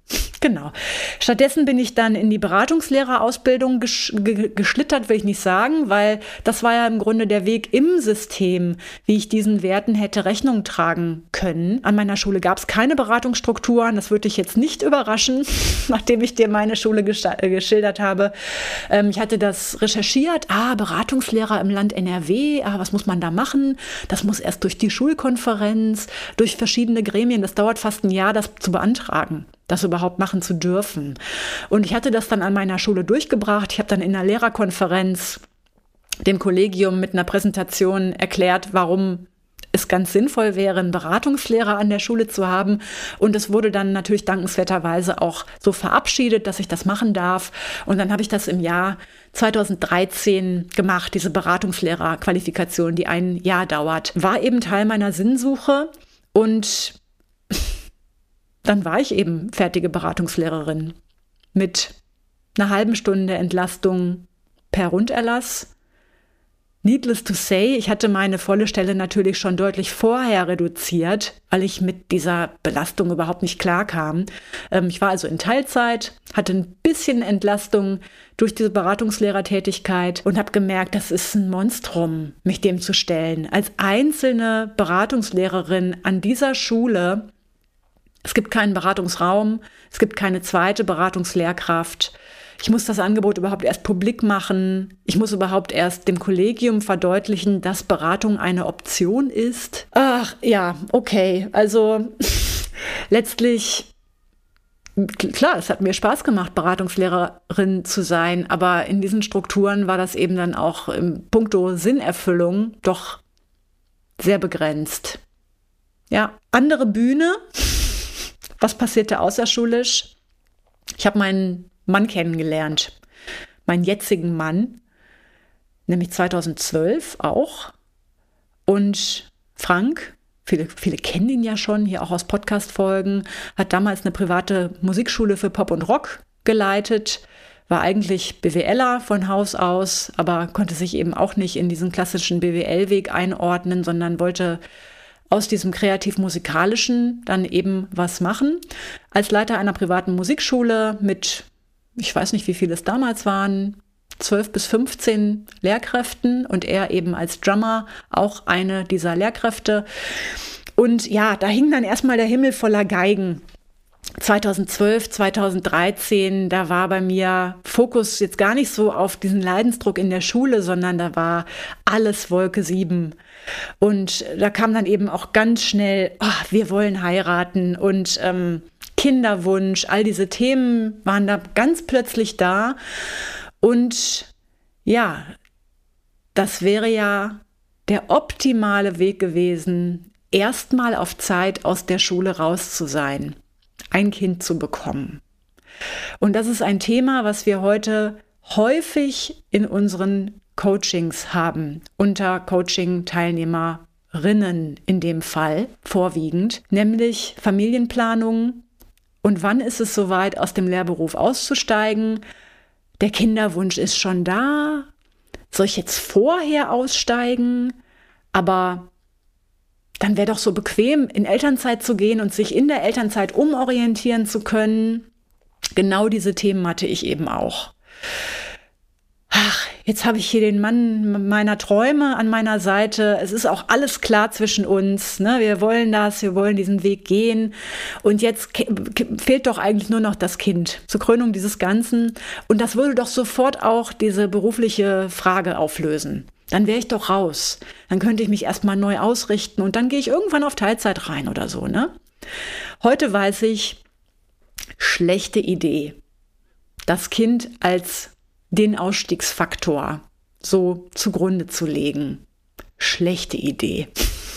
Genau. Stattdessen bin ich dann in die Beratungslehrerausbildung gesch- ge- geschlittert, will ich nicht sagen, weil das war ja im Grunde der Weg im System, wie ich diesen Werten hätte Rechnung tragen können. An meiner Schule gab es keine Beratungsstrukturen, das würde dich jetzt nicht überraschen, nachdem ich dir meine Schule gesta- äh, geschildert habe. Ähm, ich hatte das recherchiert, ah, Beratungslehrer im Land N R W, ah, was muss man da machen? Das muss erst durch die Schulkonferenz, durch verschiedene Gremien, das dauert fast ein Jahr, das zu beantragen, das überhaupt machen zu dürfen. Und ich hatte das dann an meiner Schule durchgebracht. Ich habe dann in einer Lehrerkonferenz dem Kollegium mit einer Präsentation erklärt, warum es ganz sinnvoll wäre, einen Beratungslehrer an der Schule zu haben. Und es wurde dann natürlich dankenswerterweise auch so verabschiedet, dass ich das machen darf. Und dann habe ich das im Jahr zweitausenddreizehn gemacht, diese Beratungslehrerqualifikation, die ein Jahr dauert. War eben Teil meiner Sinnsuche und dann war ich eben fertige Beratungslehrerin mit einer halben Stunde Entlastung per Runderlass. Needless to say, ich hatte meine volle Stelle natürlich schon deutlich vorher reduziert, weil ich mit dieser Belastung überhaupt nicht klarkam. Ähm, ich war also in Teilzeit, hatte ein bisschen Entlastung durch diese Beratungslehrertätigkeit und habe gemerkt, das ist ein Monstrum, mich dem zu stellen. Als einzelne Beratungslehrerin an dieser Schule. Es gibt keinen Beratungsraum, es gibt keine zweite Beratungslehrkraft. Ich muss das Angebot überhaupt erst publik machen. Ich muss überhaupt erst dem Kollegium verdeutlichen, dass Beratung eine Option ist. Ach ja, okay. Also letztlich, klar, es hat mir Spaß gemacht, Beratungslehrerin zu sein, aber in diesen Strukturen war das eben dann auch im puncto Sinnerfüllung doch sehr begrenzt. Ja, andere Bühne. Was passierte außerschulisch? Ich habe meinen Mann kennengelernt, meinen jetzigen Mann, nämlich zweitausendzwölf auch. Und Frank, viele, viele kennen ihn ja schon, hier auch aus Podcast-Folgen, hat damals eine private Musikschule für Pop und Rock geleitet, war eigentlich BWLer von Haus aus, aber konnte sich eben auch nicht in diesen klassischen B W L-Weg einordnen, sondern wollte aus diesem kreativ-musikalischen dann eben was machen. Als Leiter einer privaten Musikschule mit, ich weiß nicht, wie viele es damals waren, zwölf bis fünfzehn Lehrkräften und er eben als Drummer auch eine dieser Lehrkräfte. Und ja, da hing dann erstmal der Himmel voller Geigen. zweitausendzwölf, zweitausenddreizehn, da war bei mir Fokus jetzt gar nicht so auf diesen Leidensdruck in der Schule, sondern da war alles Wolke sieben. Und da kam dann eben auch ganz schnell, oh, wir wollen heiraten und ähm, Kinderwunsch, all diese Themen waren da ganz plötzlich da. Und ja, das wäre ja der optimale Weg gewesen, erstmal auf Zeit aus der Schule raus zu sein, ein Kind zu bekommen. Und das ist ein Thema, was wir heute häufig in unseren Coachings haben, unter Coaching-Teilnehmerinnen in dem Fall vorwiegend, nämlich Familienplanung und wann ist es soweit, aus dem Lehrberuf auszusteigen. Der Kinderwunsch ist schon da. Soll ich jetzt vorher aussteigen? Aber dann wäre doch so bequem, in Elternzeit zu gehen und sich in der Elternzeit umorientieren zu können. Genau diese Themen hatte ich eben auch. Ach, jetzt habe ich hier den Mann meiner Träume an meiner Seite. Es ist auch alles klar zwischen uns. Ne? Wir wollen das, wir wollen diesen Weg gehen. Und jetzt ke- ke- fehlt doch eigentlich nur noch das Kind zur Krönung dieses Ganzen. Und das würde doch sofort auch diese berufliche Frage auflösen. Dann wäre ich doch raus. Dann könnte ich mich erstmal neu ausrichten und dann gehe ich irgendwann auf Teilzeit rein oder so. Ne? Heute weiß ich, schlechte Idee. Das Kind als den Ausstiegsfaktor so zugrunde zu legen. Schlechte Idee.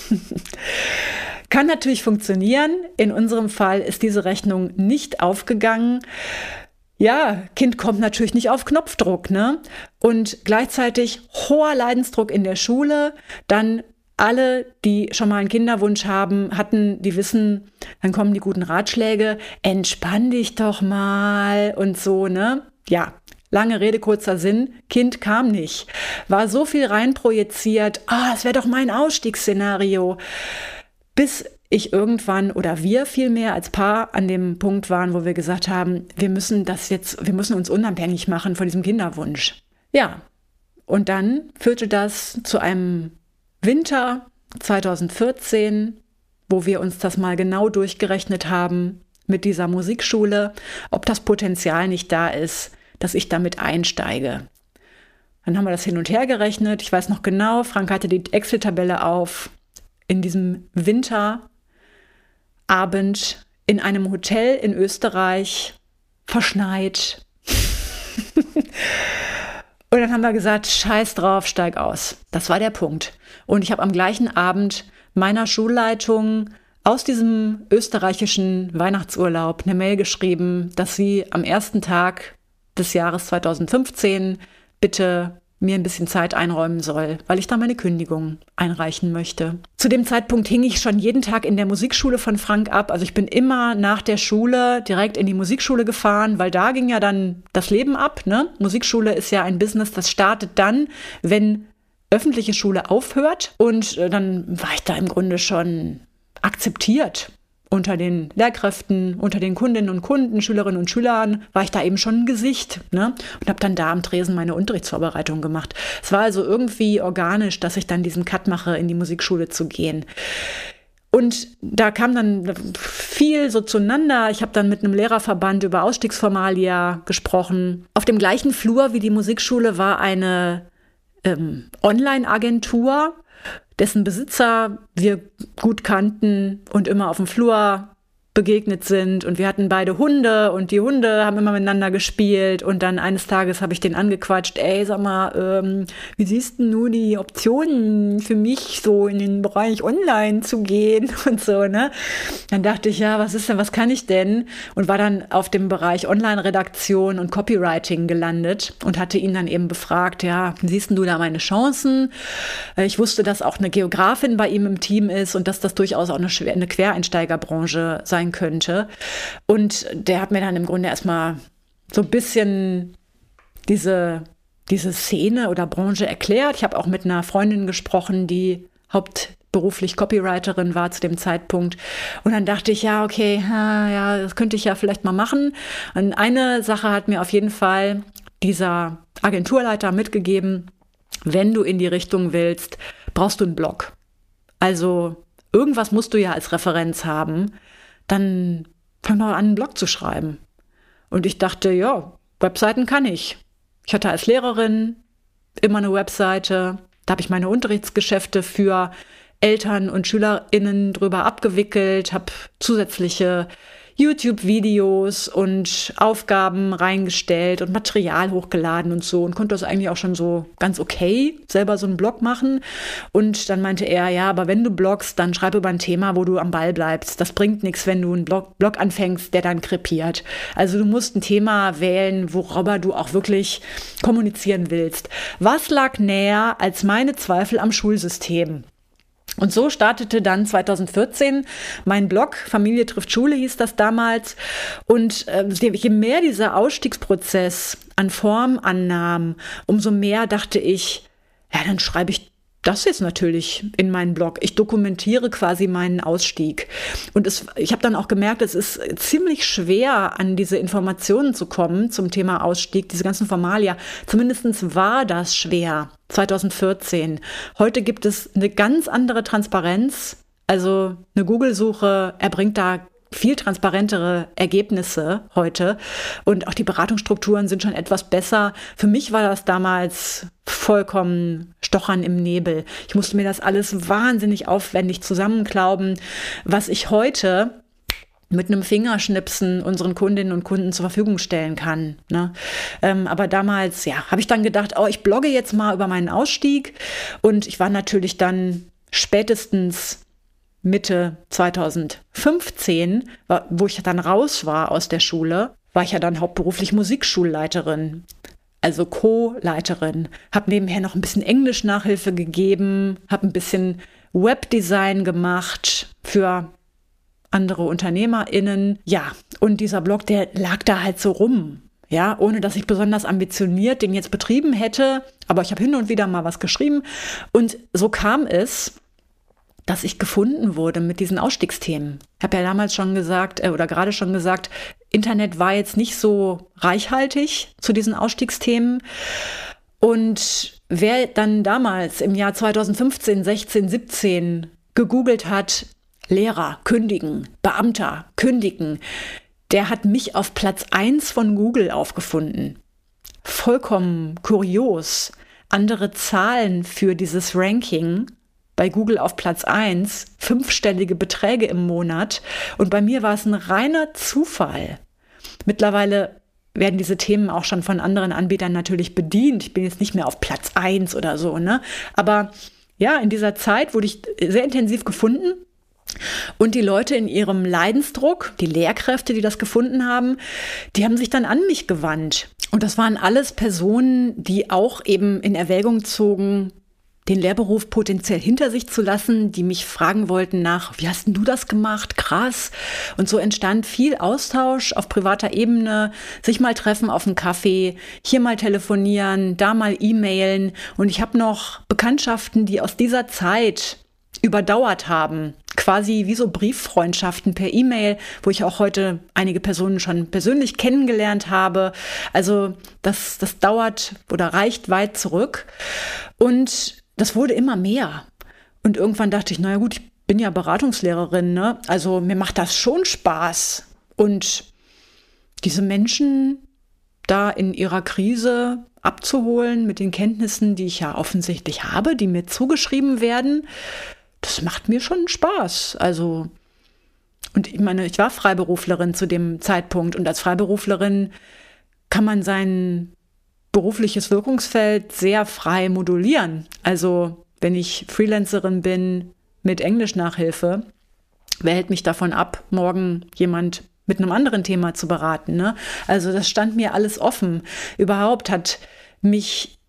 Kann natürlich funktionieren. In unserem Fall ist diese Rechnung nicht aufgegangen. Ja, Kind kommt natürlich nicht auf Knopfdruck, ne? Und gleichzeitig hoher Leidensdruck in der Schule. Dann alle, die schon mal einen Kinderwunsch haben, hatten, die wissen, dann kommen die guten Ratschläge. Entspann dich doch mal und so, ne? Ja. Lange Rede, kurzer Sinn, Kind kam nicht. War so viel reinprojiziert, ah, es wäre doch mein Ausstiegsszenario. Bis ich irgendwann oder wir vielmehr als Paar an dem Punkt waren, wo wir gesagt haben, wir müssen das jetzt, wir müssen uns unabhängig machen von diesem Kinderwunsch. Ja, und dann führte das zu einem Winter zwanzig vierzehn, wo wir uns das mal genau durchgerechnet haben mit dieser Musikschule, ob das Potenzial nicht da ist, dass ich damit einsteige. Dann haben wir das hin und her gerechnet. Ich weiß noch genau, Frank hatte die Excel-Tabelle auf. In diesem Winterabend in einem Hotel in Österreich, verschneit. Und dann haben wir gesagt, scheiß drauf, steig aus. Das war der Punkt. Und ich habe am gleichen Abend meiner Schulleitung aus diesem österreichischen Weihnachtsurlaub eine Mail geschrieben, dass sie am ersten Tag des Jahres zwanzig fünfzehn bitte mir ein bisschen Zeit einräumen soll, weil ich da meine Kündigung einreichen möchte. Zu dem Zeitpunkt hing ich schon jeden Tag in der Musikschule von Frank ab. Also ich bin immer nach der Schule direkt in die Musikschule gefahren, weil da ging ja dann das Leben ab, ne? Musikschule ist ja ein Business, das startet dann, wenn öffentliche Schule aufhört. Und dann war ich da im Grunde schon akzeptiert. Unter den Lehrkräften, unter den Kundinnen und Kunden, Schülerinnen und Schülern war ich da eben schon ein Gesicht, ne? Und habe dann da am Tresen meine Unterrichtsvorbereitung gemacht. Es war also irgendwie organisch, dass ich dann diesen Cut mache, in die Musikschule zu gehen. Und da kam dann viel so zueinander. Ich habe dann mit einem Lehrerverband über Ausstiegsformalia gesprochen. Auf dem gleichen Flur wie die Musikschule war eine ähm, Online-Agentur, dessen Besitzer wir gut kannten und immer auf dem Flur begegnet sind. Und wir hatten beide Hunde und die Hunde haben immer miteinander gespielt. Und dann eines Tages habe ich den angequatscht, ey, sag mal, ähm, wie siehst du nur die Optionen für mich, so in den Bereich Online zu gehen und so, ne? Dann dachte ich, ja, was ist denn, was kann ich denn? Und war dann auf dem Bereich Online-Redaktion und Copywriting gelandet und hatte ihn dann eben befragt, ja, siehst du da meine Chancen? Ich wusste, dass auch eine Geografin bei ihm im Team ist und dass das durchaus auch eine, eine Quereinsteigerbranche sein könnte. Und der hat mir dann im Grunde erstmal so ein bisschen diese, diese Szene oder Branche erklärt. Ich habe auch mit einer Freundin gesprochen, die hauptberuflich Copywriterin war zu dem Zeitpunkt. Und dann dachte ich, ja, okay, ja, das könnte ich ja vielleicht mal machen. Und eine Sache hat mir auf jeden Fall dieser Agenturleiter mitgegeben: Wenn du in die Richtung willst, brauchst du einen Blog. Also irgendwas musst du ja als Referenz haben. Dann fang mal an, einen Blog zu schreiben. Und ich dachte, ja, Webseiten kann ich. Ich hatte als Lehrerin immer eine Webseite. Da habe ich meine Unterrichtsgeschäfte für Eltern und SchülerInnen drüber abgewickelt, habe zusätzliche YouTube-Videos und Aufgaben reingestellt und Material hochgeladen und so und konnte das eigentlich auch schon so ganz okay selber so einen Blog machen. Und dann meinte er, ja, aber wenn du bloggst, dann schreib über ein Thema, wo du am Ball bleibst. Das bringt nichts, wenn du einen Blog, Blog anfängst, der dann krepiert. Also du musst ein Thema wählen, worüber du auch wirklich kommunizieren willst. Was lag näher als meine Zweifel am Schulsystem? Und so startete dann zwanzig vierzehn mein Blog, Familie trifft Schule hieß das damals. Und äh, je mehr dieser Ausstiegsprozess an Form annahm, umso mehr dachte ich, ja, dann schreibe ich das jetzt natürlich in meinen Blog. Ich dokumentiere quasi meinen Ausstieg. Und es, ich habe dann auch gemerkt, es ist ziemlich schwer, an diese Informationen zu kommen zum Thema Ausstieg, diese ganzen Formalia. Zumindest war das schwer, zwanzig vierzehn. Heute gibt es eine ganz andere Transparenz. Also eine Google-Suche erbringt da viel transparentere Ergebnisse heute und auch die Beratungsstrukturen sind schon etwas besser. Für mich war das damals vollkommen Stochern im Nebel. Ich musste mir das alles wahnsinnig aufwendig zusammenklauben, was ich heute mit einem Fingerschnipsen unseren Kundinnen und Kunden zur Verfügung stellen kann. Ne? Ähm, aber damals, ja, habe ich dann gedacht, oh, ich blogge jetzt mal über meinen Ausstieg und ich war natürlich dann spätestens Mitte zwanzig fünfzehn, wo ich dann raus war aus der Schule, war ich ja dann hauptberuflich Musikschulleiterin, also Co-Leiterin. Habe nebenher noch ein bisschen Englisch-Nachhilfe gegeben, habe ein bisschen Webdesign gemacht für andere UnternehmerInnen. Ja, und dieser Blog, der lag da halt so rum. Ja, ohne dass ich besonders ambitioniert den jetzt betrieben hätte. Aber ich habe hin und wieder mal was geschrieben. Und so kam es, dass ich gefunden wurde mit diesen Ausstiegsthemen. Ich habe ja damals schon gesagt, äh, oder gerade schon gesagt, Internet war jetzt nicht so reichhaltig zu diesen Ausstiegsthemen. Und wer dann damals im Jahr zweitausendfünfzehn, sechzehn, siebzehn gegoogelt hat, Lehrer kündigen, Beamter kündigen, der hat mich auf Platz eins von Google aufgefunden. Vollkommen kurios. Andere Zahlen für dieses Ranking. Bei Google auf Platz eins, fünfstellige Beträge im Monat. Und bei mir war es ein reiner Zufall. Mittlerweile werden diese Themen auch schon von anderen Anbietern natürlich bedient. Ich bin jetzt nicht mehr auf Platz eins oder so, ne? Aber ja, in dieser Zeit wurde ich sehr intensiv gefunden. Und die Leute in ihrem Leidensdruck, die Lehrkräfte, die das gefunden haben, die haben sich dann an mich gewandt. Und das waren alles Personen, die auch eben in Erwägung zogen, den Lehrberuf potenziell hinter sich zu lassen, die mich fragen wollten nach, wie hast denn du das gemacht? Krass. Und so entstand viel Austausch auf privater Ebene, sich mal treffen auf einen Kaffee, hier mal telefonieren, da mal e-mailen. Und ich habe noch Bekanntschaften, die aus dieser Zeit überdauert haben, quasi wie so Brieffreundschaften per E-Mail, wo ich auch heute einige Personen schon persönlich kennengelernt habe. Also das, das dauert oder reicht weit zurück. Und das wurde immer mehr. Und irgendwann dachte ich, naja gut, ich bin ja Beratungslehrerin, ne? Also mir macht das schon Spaß. Und diese Menschen da in ihrer Krise abzuholen mit den Kenntnissen, die ich ja offensichtlich habe, die mir zugeschrieben werden, das macht mir schon Spaß. Also, und ich meine, ich war Freiberuflerin zu dem Zeitpunkt. Und als Freiberuflerin kann man sein berufliches Wirkungsfeld sehr frei modulieren. Also wenn ich Freelancerin bin mit Englisch-Nachhilfe, wer hält mich davon ab, morgen jemand mit einem anderen Thema zu beraten, ne? Also das stand mir alles offen. Überhaupt hat mich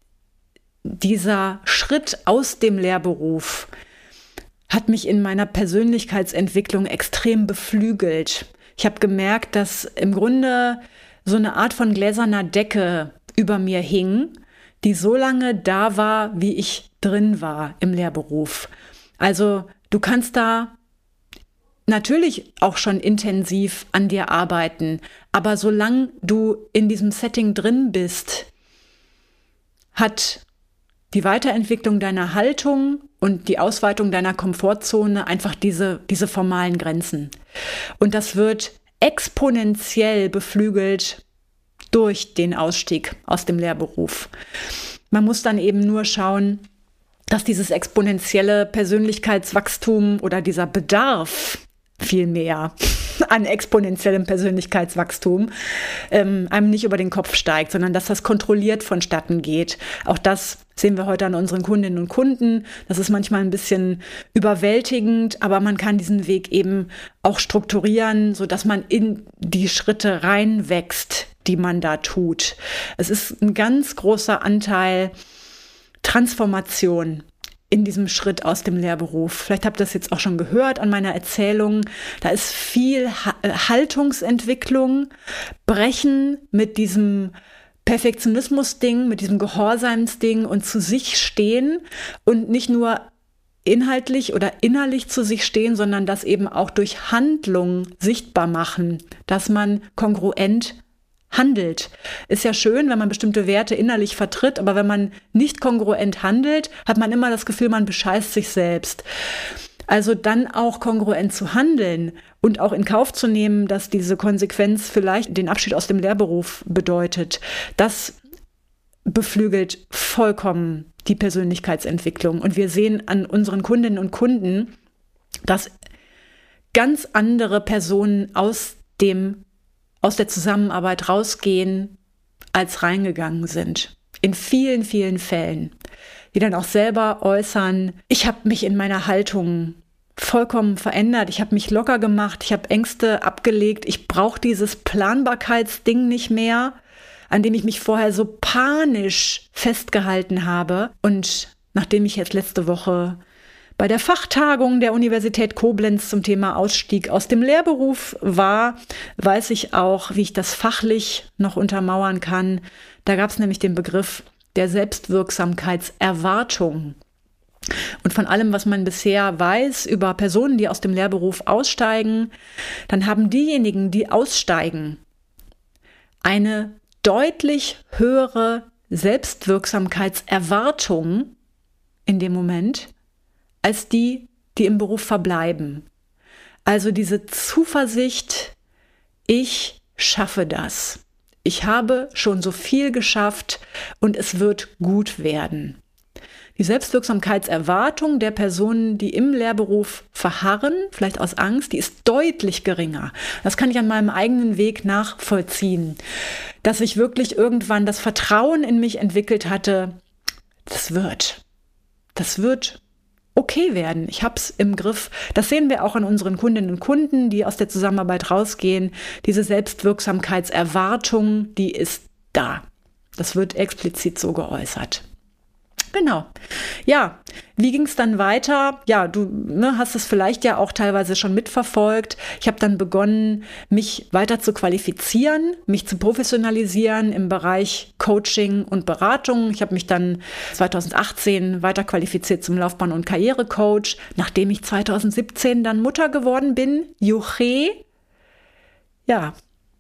dieser Schritt aus dem Lehrberuf, hat mich in meiner Persönlichkeitsentwicklung extrem beflügelt. Ich habe gemerkt, dass im Grunde so eine Art von gläserner Decke über mir hing, die so lange da war, wie ich drin war im Lehrberuf. Also du kannst da natürlich auch schon intensiv an dir arbeiten, aber solange du in diesem Setting drin bist, hat die Weiterentwicklung deiner Haltung und die Ausweitung deiner Komfortzone einfach diese, diese formalen Grenzen. Und das wird exponentiell beflügelt durch den Ausstieg aus dem Lehrberuf. Man muss dann eben nur schauen, dass dieses exponentielle Persönlichkeitswachstum oder dieser Bedarf vielmehr an exponentiellem Persönlichkeitswachstum ähm, einem nicht über den Kopf steigt, sondern dass das kontrolliert vonstatten geht. Auch das sehen wir heute an unseren Kundinnen und Kunden. Das ist manchmal ein bisschen überwältigend, aber man kann diesen Weg eben auch strukturieren, sodass man in die Schritte reinwächst, die man da tut. Es ist ein ganz großer Anteil Transformation in diesem Schritt aus dem Lehrberuf. Vielleicht habt ihr das jetzt auch schon gehört an meiner Erzählung. Da ist viel Haltungsentwicklung, Brechen mit diesem Perfektionismus-Ding, mit diesem Gehorsamsding und zu sich stehen und nicht nur inhaltlich oder innerlich zu sich stehen, sondern das eben auch durch Handlung sichtbar machen, dass man kongruent handelt. Ist ja schön, wenn man bestimmte Werte innerlich vertritt, aber wenn man nicht kongruent handelt, hat man immer das Gefühl, man bescheißt sich selbst. Also dann auch kongruent zu handeln und auch in Kauf zu nehmen, dass diese Konsequenz vielleicht den Abschied aus dem Lehrberuf bedeutet, das beflügelt vollkommen die Persönlichkeitsentwicklung. Und wir sehen an unseren Kundinnen und Kunden, dass ganz andere Personen aus dem aus der Zusammenarbeit rausgehen, als reingegangen sind. In vielen, vielen Fällen. Die dann auch selber äußern, ich habe mich in meiner Haltung vollkommen verändert, ich habe mich locker gemacht, ich habe Ängste abgelegt, ich brauche dieses Planbarkeitsding nicht mehr, an dem ich mich vorher so panisch festgehalten habe. Und nachdem ich jetzt letzte Woche bei der Fachtagung der Universität Koblenz zum Thema Ausstieg aus dem Lehrberuf war, weiß ich auch, wie ich das fachlich noch untermauern kann. Da gab es nämlich den Begriff der Selbstwirksamkeitserwartung. und von allem, was man bisher weiß über Personen, die aus dem Lehrberuf aussteigen, dann haben diejenigen, die aussteigen, eine deutlich höhere Selbstwirksamkeitserwartung in dem Moment als die, die im Beruf verbleiben. Also diese Zuversicht, ich schaffe das. Ich habe schon so viel geschafft und es wird gut werden. Die Selbstwirksamkeitserwartung der Personen, die im Lehrberuf verharren, vielleicht aus Angst, die ist deutlich geringer. Das kann ich an meinem eigenen Weg nachvollziehen, dass ich wirklich irgendwann das Vertrauen in mich entwickelt hatte, das wird, das wird okay werden. Ich habe es im Griff. Das sehen wir auch an unseren Kundinnen und Kunden, die aus der Zusammenarbeit rausgehen. Diese Selbstwirksamkeitserwartung, die ist da. Das wird explizit so geäußert. Genau. Ja, wie ging es dann weiter? Ja, du ne, hast es vielleicht ja auch teilweise schon mitverfolgt. Ich habe dann begonnen, mich weiter zu qualifizieren, mich zu professionalisieren im Bereich Coaching und Beratung. Ich habe mich dann zwanzig achtzehn weiter qualifiziert zum Laufbahn- und Karrierecoach, nachdem ich zwanzig siebzehn dann Mutter geworden bin. Juche. Ja,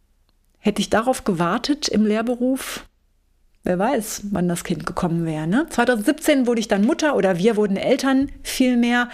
hätte ich darauf gewartet im Lehrberuf? Wer weiß, wann das Kind gekommen wäre. Ne? zwanzig siebzehn wurde ich dann Mutter oder wir wurden Eltern vielmehr.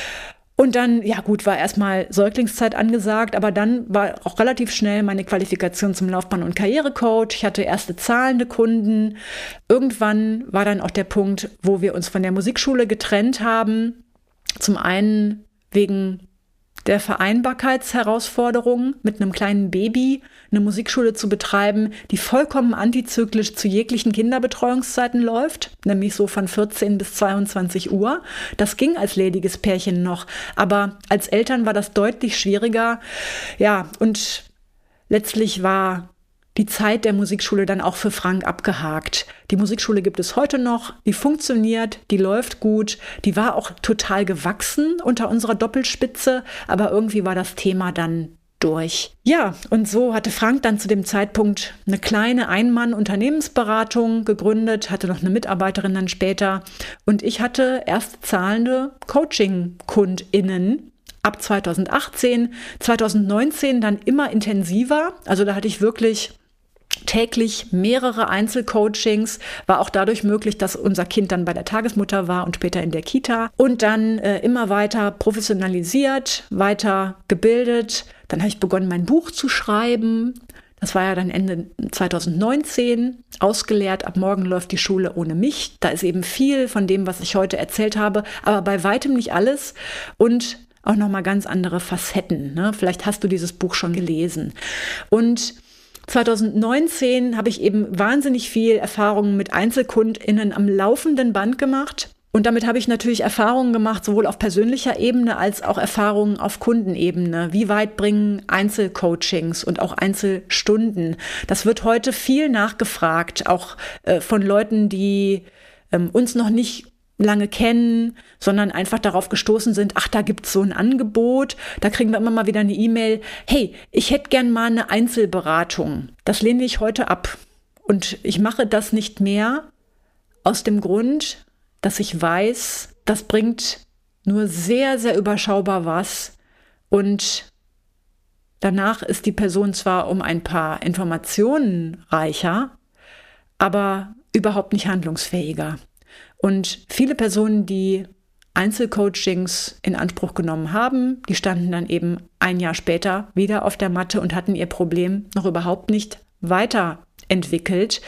Und dann, ja gut, war erstmal Säuglingszeit angesagt, aber dann war auch relativ schnell meine Qualifikation zum Laufbahn- und Karrierecoach. Ich hatte erste zahlende Kunden. Irgendwann war dann auch der Punkt, wo wir uns von der Musikschule getrennt haben. Zum einen wegen der Vereinbarkeitsherausforderung, mit einem kleinen Baby eine Musikschule zu betreiben, die vollkommen antizyklisch zu jeglichen Kinderbetreuungszeiten läuft, nämlich so von vierzehn bis zweiundzwanzig Uhr. Das ging als lediges Pärchen noch, aber als Eltern war das deutlich schwieriger. Ja, und letztlich war die Zeit der Musikschule dann auch für Frank abgehakt. Die Musikschule gibt es heute noch, die funktioniert, die läuft gut, die war auch total gewachsen unter unserer Doppelspitze, aber irgendwie war das Thema dann durch. Ja, und so hatte Frank dann zu dem Zeitpunkt eine kleine Ein-Mann-Unternehmensberatung gegründet, hatte noch eine Mitarbeiterin dann später und ich hatte erst zahlende Coaching-KundInnen. Ab zwanzig achtzehn, zwanzig neunzehn dann immer intensiver. Also da hatte ich wirklich täglich mehrere Einzelcoachings, war auch dadurch möglich, dass unser Kind dann bei der Tagesmutter war und später in der Kita. Und dann äh, immer weiter professionalisiert, weiter gebildet. Dann habe ich begonnen, mein Buch zu schreiben. Das war ja dann Ende zwanzig neunzehn, ausgelehrt, ab morgen läuft die Schule ohne mich. Da ist eben viel von dem, was ich heute erzählt habe, aber bei weitem nicht alles und auch nochmal ganz andere Facetten. Ne? Vielleicht hast du dieses Buch schon gelesen. Und zwanzig neunzehn habe ich eben wahnsinnig viel Erfahrungen mit EinzelkundInnen am laufenden Band gemacht. Und damit habe ich natürlich Erfahrungen gemacht, sowohl auf persönlicher Ebene als auch Erfahrungen auf Kundenebene. Wie weit bringen Einzelcoachings und auch Einzelstunden? Das wird heute viel nachgefragt, auch äh, von Leuten, die ähm, uns noch nicht lange kennen, sondern einfach darauf gestoßen sind, ach, da gibt's so ein Angebot, da kriegen wir immer mal wieder eine E-Mail, hey, ich hätte gern mal eine Einzelberatung. Das lehne ich heute ab. Und ich mache das nicht mehr aus dem Grund, dass ich weiß, das bringt nur sehr, sehr überschaubar was. Und danach ist die Person zwar um ein paar Informationen reicher, aber überhaupt nicht handlungsfähiger. Und viele Personen, die Einzelcoachings in Anspruch genommen haben, die standen dann eben ein Jahr später wieder auf der Matte und hatten ihr Problem noch überhaupt nicht weiterentwickelt.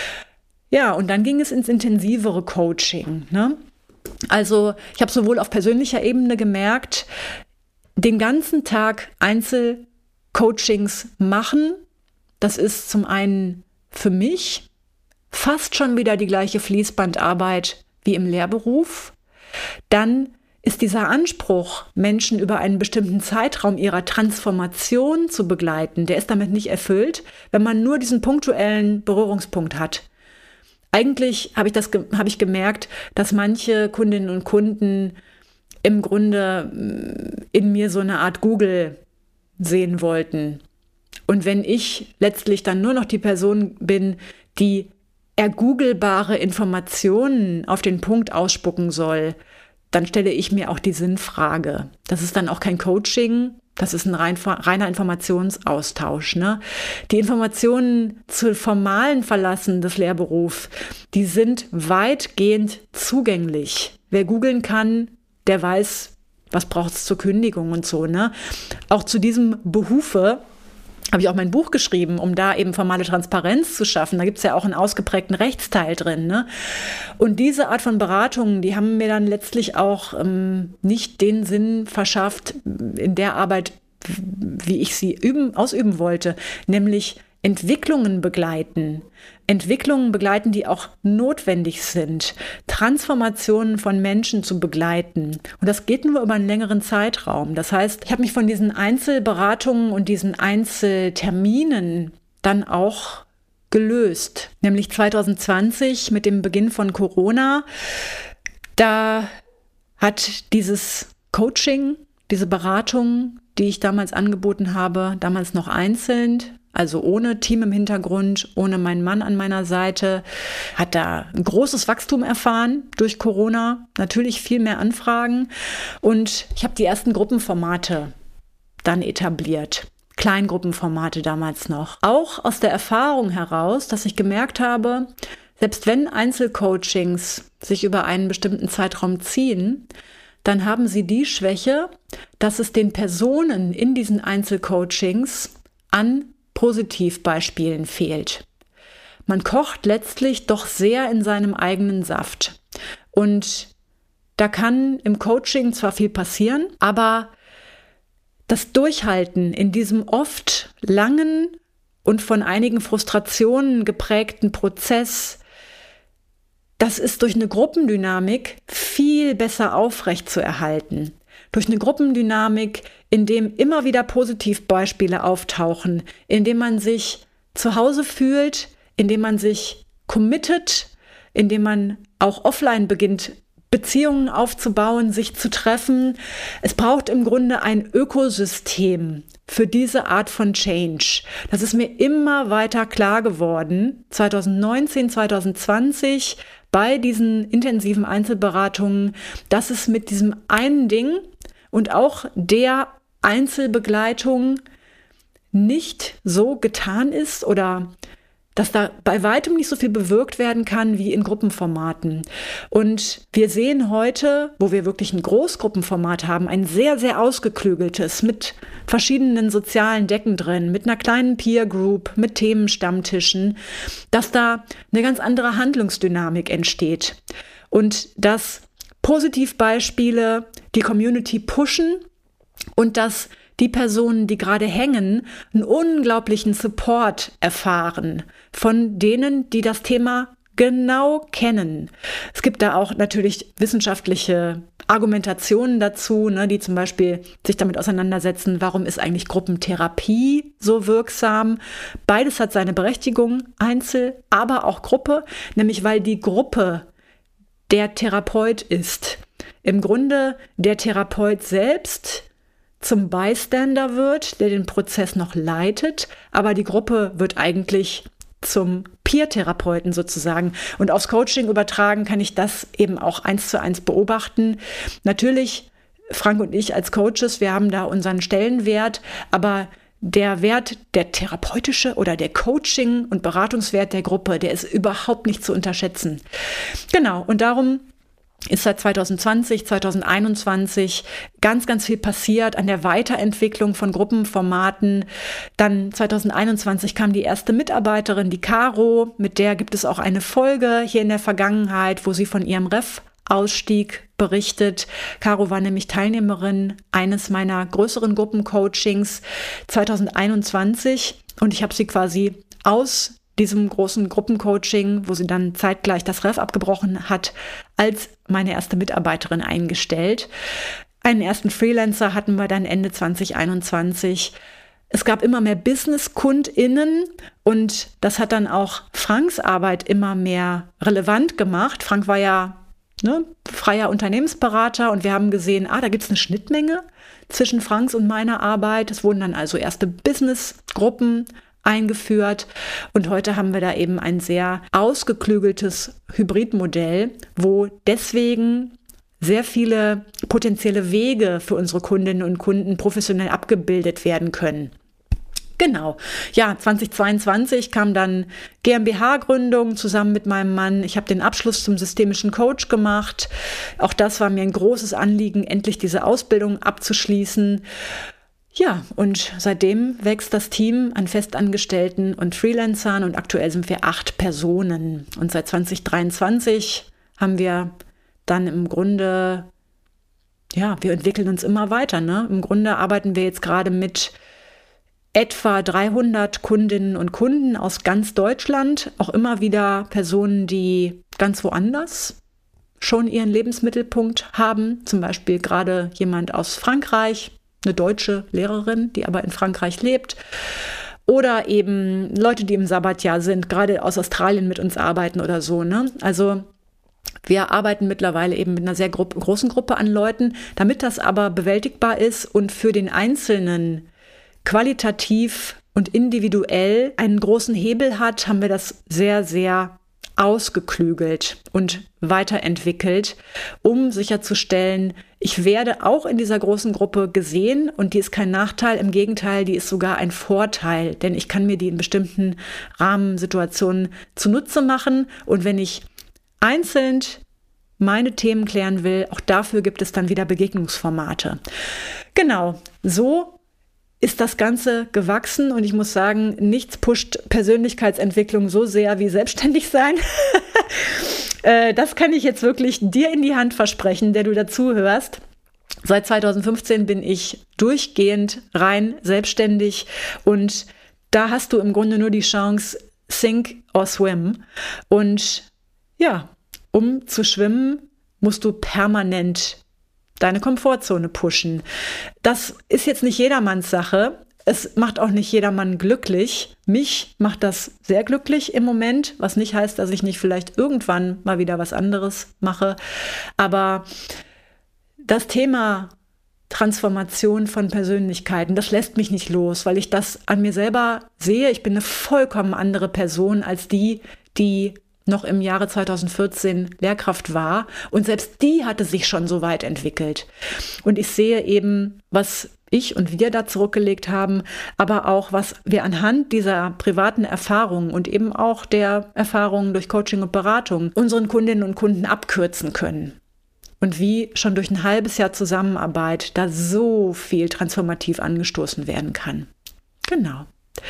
Ja, und dann ging es ins intensivere Coaching, ne? Also ich habe sowohl auf persönlicher Ebene gemerkt, den ganzen Tag Einzelcoachings machen, das ist zum einen für mich fast schon wieder die gleiche Fließbandarbeit wie im Lehrberuf. Dann ist dieser Anspruch, Menschen über einen bestimmten Zeitraum ihrer Transformation zu begleiten, der ist damit nicht erfüllt, wenn man nur diesen punktuellen Berührungspunkt hat. Eigentlich habe ich das, habe ich gemerkt, dass manche Kundinnen und Kunden im Grunde in mir so eine Art Google sehen wollten. Und wenn ich letztlich dann nur noch die Person bin, die ergoogelbare Informationen auf den Punkt ausspucken soll, dann stelle ich mir auch die Sinnfrage. Das ist dann auch kein Coaching, das ist ein rein, reiner Informationsaustausch. Ne? Die Informationen zu formalen Verlassen des Lehrberufs, die sind weitgehend zugänglich. Wer googeln kann, der weiß, was braucht es zur Kündigung und so. Ne? Auch zu diesem Behufe habe ich auch mein Buch geschrieben, um da eben formale Transparenz zu schaffen. Da gibt es ja auch einen ausgeprägten Rechtsteil drin. Ne? Und diese Art von Beratungen, die haben mir dann letztlich auch ähm, nicht den Sinn verschafft in der Arbeit, wie ich sie üben, ausüben wollte, nämlich Entwicklungen begleiten. Entwicklungen begleiten, die auch notwendig sind. Transformationen von Menschen zu begleiten. Und das geht nur über einen längeren Zeitraum. Das heißt, ich habe mich von diesen Einzelberatungen und diesen Einzelterminen dann auch gelöst. Nämlich zwanzig zwanzig mit dem Beginn von Corona. Da hat dieses Coaching, diese Beratung, die ich damals angeboten habe, damals noch einzeln, also ohne Team im Hintergrund, ohne meinen Mann an meiner Seite, hat da ein großes Wachstum erfahren durch Corona, natürlich viel mehr Anfragen. Und ich habe die ersten Gruppenformate dann etabliert, Kleingruppenformate damals noch. Auch aus der Erfahrung heraus, dass ich gemerkt habe, selbst wenn Einzelcoachings sich über einen bestimmten Zeitraum ziehen, dann haben sie die Schwäche, dass es den Personen in diesen Einzelcoachings an Positivbeispielen fehlt. Man kocht letztlich doch sehr in seinem eigenen Saft. Und da kann im Coaching zwar viel passieren, aber das Durchhalten in diesem oft langen und von einigen Frustrationen geprägten Prozess, das ist durch eine Gruppendynamik viel besser aufrechtzuerhalten. Durch eine Gruppendynamik, in dem immer wieder Positivbeispiele auftauchen, in dem man sich zu Hause fühlt, in dem man sich committet, in dem man auch offline beginnt, Beziehungen aufzubauen, sich zu treffen. Es braucht im Grunde ein Ökosystem für diese Art von Change. Das ist mir immer weiter klar geworden, zwanzig neunzehn, zwanzig zwanzig, bei diesen intensiven Einzelberatungen, dass es mit diesem einen Ding und auch der Einzelbegleitung nicht so getan ist oder dass da bei weitem nicht so viel bewirkt werden kann wie in Gruppenformaten. Und wir sehen heute, wo wir wirklich ein Großgruppenformat haben, ein sehr, sehr ausgeklügeltes mit verschiedenen sozialen Decken drin, mit einer kleinen Peer Group, mit Themenstammtischen, dass da eine ganz andere Handlungsdynamik entsteht und dass Positivbeispiele die Community pushen und dass die Personen, die gerade hängen, einen unglaublichen Support erfahren von denen, die das Thema genau kennen. Es gibt da auch natürlich wissenschaftliche Argumentationen dazu, ne, die zum Beispiel sich damit auseinandersetzen, warum ist eigentlich Gruppentherapie so wirksam? Beides hat seine Berechtigung, Einzel, aber auch Gruppe, nämlich weil die Gruppe der Therapeut ist. Im Grunde der Therapeut selbst zum Bystander wird, der den Prozess noch leitet, aber die Gruppe wird eigentlich zum Peer-Therapeuten sozusagen. Und aufs Coaching übertragen kann ich das eben auch eins zu eins beobachten. Natürlich, Frank und ich als Coaches, wir haben da unseren Stellenwert, aber der Wert, der therapeutische oder der Coaching- und Beratungswert der Gruppe, der ist überhaupt nicht zu unterschätzen. Genau, und darum ist seit zwanzig zwanzig, zwanzig einundzwanzig ganz, ganz viel passiert an der Weiterentwicklung von Gruppenformaten. Dann zwanzig einundzwanzig kam die erste Mitarbeiterin, die Caro, mit der gibt es auch eine Folge hier in der Vergangenheit, wo sie von ihrem Ref-Ausstieg berichtet. Caro war nämlich Teilnehmerin eines meiner größeren Gruppencoachings zwanzig einundzwanzig und ich habe sie quasi aus diesem großen Gruppencoaching, wo sie dann zeitgleich das Ref abgebrochen hat, als meine erste Mitarbeiterin eingestellt. Einen ersten Freelancer hatten wir dann Ende zwanzig einundzwanzig. Es gab immer mehr BusinesskundInnen und das hat dann auch Franks Arbeit immer mehr relevant gemacht. Frank war ja ne, freier Unternehmensberater und wir haben gesehen, ah, da gibt es eine Schnittmenge zwischen Franks und meiner Arbeit. Es wurden dann also erste Businessgruppen eingeführt und heute haben wir da eben ein sehr ausgeklügeltes Hybridmodell, wo deswegen sehr viele potenzielle Wege für unsere Kundinnen und Kunden professionell abgebildet werden können. Genau. Ja, zweitausendzweiundzwanzig kam dann GmbH-Gründung zusammen mit meinem Mann. Ich habe den Abschluss zum systemischen Coach gemacht. Auch das war mir ein großes Anliegen, endlich diese Ausbildung abzuschließen. Ja, und seitdem wächst das Team an Festangestellten und Freelancern und aktuell sind wir acht Personen. Und seit zweitausenddreiundzwanzig haben wir dann im Grunde, ja, wir entwickeln uns immer weiter, ne? Im Grunde arbeiten wir jetzt gerade mit etwa dreihundert Kundinnen und Kunden aus ganz Deutschland, auch immer wieder Personen, die ganz woanders schon ihren Lebensmittelpunkt haben. Zum Beispiel gerade jemand aus Frankreich, eine deutsche Lehrerin, die aber in Frankreich lebt. Oder eben Leute, die im Sabbatjahr sind, gerade aus Australien mit uns arbeiten oder so, ne? Also wir arbeiten mittlerweile eben mit einer sehr gro- großen Gruppe an Leuten. Damit das aber bewältigbar ist und für den Einzelnen qualitativ und individuell einen großen Hebel hat, haben wir das sehr, sehr ausgeklügelt und weiterentwickelt, um sicherzustellen, ich werde auch in dieser großen Gruppe gesehen und die ist kein Nachteil, im Gegenteil, die ist sogar ein Vorteil, denn ich kann mir die in bestimmten Rahmensituationen zunutze machen und wenn ich einzeln meine Themen klären will, auch dafür gibt es dann wieder Begegnungsformate. Genau, so ist das Ganze gewachsen und ich muss sagen, nichts pusht Persönlichkeitsentwicklung so sehr wie selbstständig sein. Das kann ich jetzt wirklich dir in die Hand versprechen, der du dazu hörst. Seit zweitausendfünfzehn bin ich durchgehend rein selbstständig und da hast du im Grunde nur die Chance, sink or swim. Und ja, um zu schwimmen, musst du permanent deine Komfortzone pushen. Das ist jetzt nicht jedermanns Sache. Es macht auch nicht jedermann glücklich. Mich macht das sehr glücklich im Moment, was nicht heißt, dass ich nicht vielleicht irgendwann mal wieder was anderes mache. Aber das Thema Transformation von Persönlichkeiten, das lässt mich nicht los, weil ich das an mir selber sehe. Ich bin eine vollkommen andere Person als die, die noch im Jahre zweitausendvierzehn Lehrkraft war. Und selbst die hatte sich schon so weit entwickelt. Und ich sehe eben, was ich und wir da zurückgelegt haben, aber auch, was wir anhand dieser privaten Erfahrungen und eben auch der Erfahrungen durch Coaching und Beratung unseren Kundinnen und Kunden abkürzen können. Und wie schon durch ein halbes Jahr Zusammenarbeit da so viel transformativ angestoßen werden kann. Genau.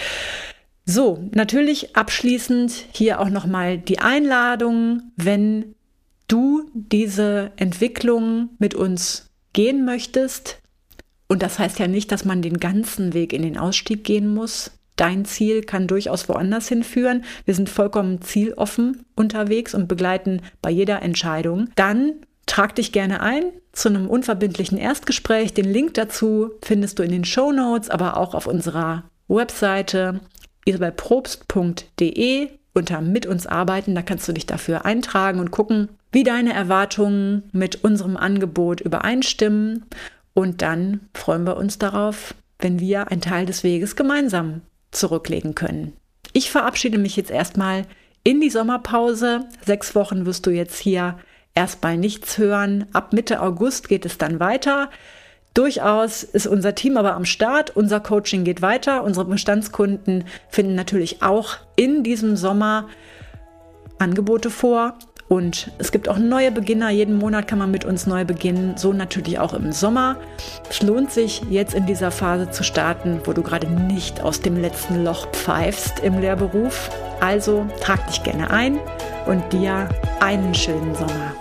So, natürlich abschließend hier auch nochmal die Einladung, wenn du diese Entwicklung mit uns gehen möchtest. Und das heißt ja nicht, dass man den ganzen Weg in den Ausstieg gehen muss. Dein Ziel kann durchaus woanders hinführen. Wir sind vollkommen zieloffen unterwegs und begleiten bei jeder Entscheidung. Dann trag dich gerne ein zu einem unverbindlichen Erstgespräch. Den Link dazu findest du in den Shownotes, aber auch auf unserer Webseite isabelprobst punkt de unter Mit uns arbeiten. Da kannst du dich dafür eintragen und gucken, wie deine Erwartungen mit unserem Angebot übereinstimmen. Und dann freuen wir uns darauf, wenn wir einen Teil des Weges gemeinsam zurücklegen können. Ich verabschiede mich jetzt erstmal in die Sommerpause. Sechs Wochen wirst du jetzt hier erstmal nichts hören. Ab Mitte August geht es dann weiter. Durchaus ist unser Team aber am Start, unser Coaching geht weiter, unsere Bestandskunden finden natürlich auch in diesem Sommer Angebote vor und es gibt auch neue Beginner, jeden Monat kann man mit uns neu beginnen, so natürlich auch im Sommer. Es lohnt sich jetzt in dieser Phase zu starten, wo du gerade nicht aus dem letzten Loch pfeifst im Lehrberuf. Also trag dich gerne ein und dir einen schönen Sommer.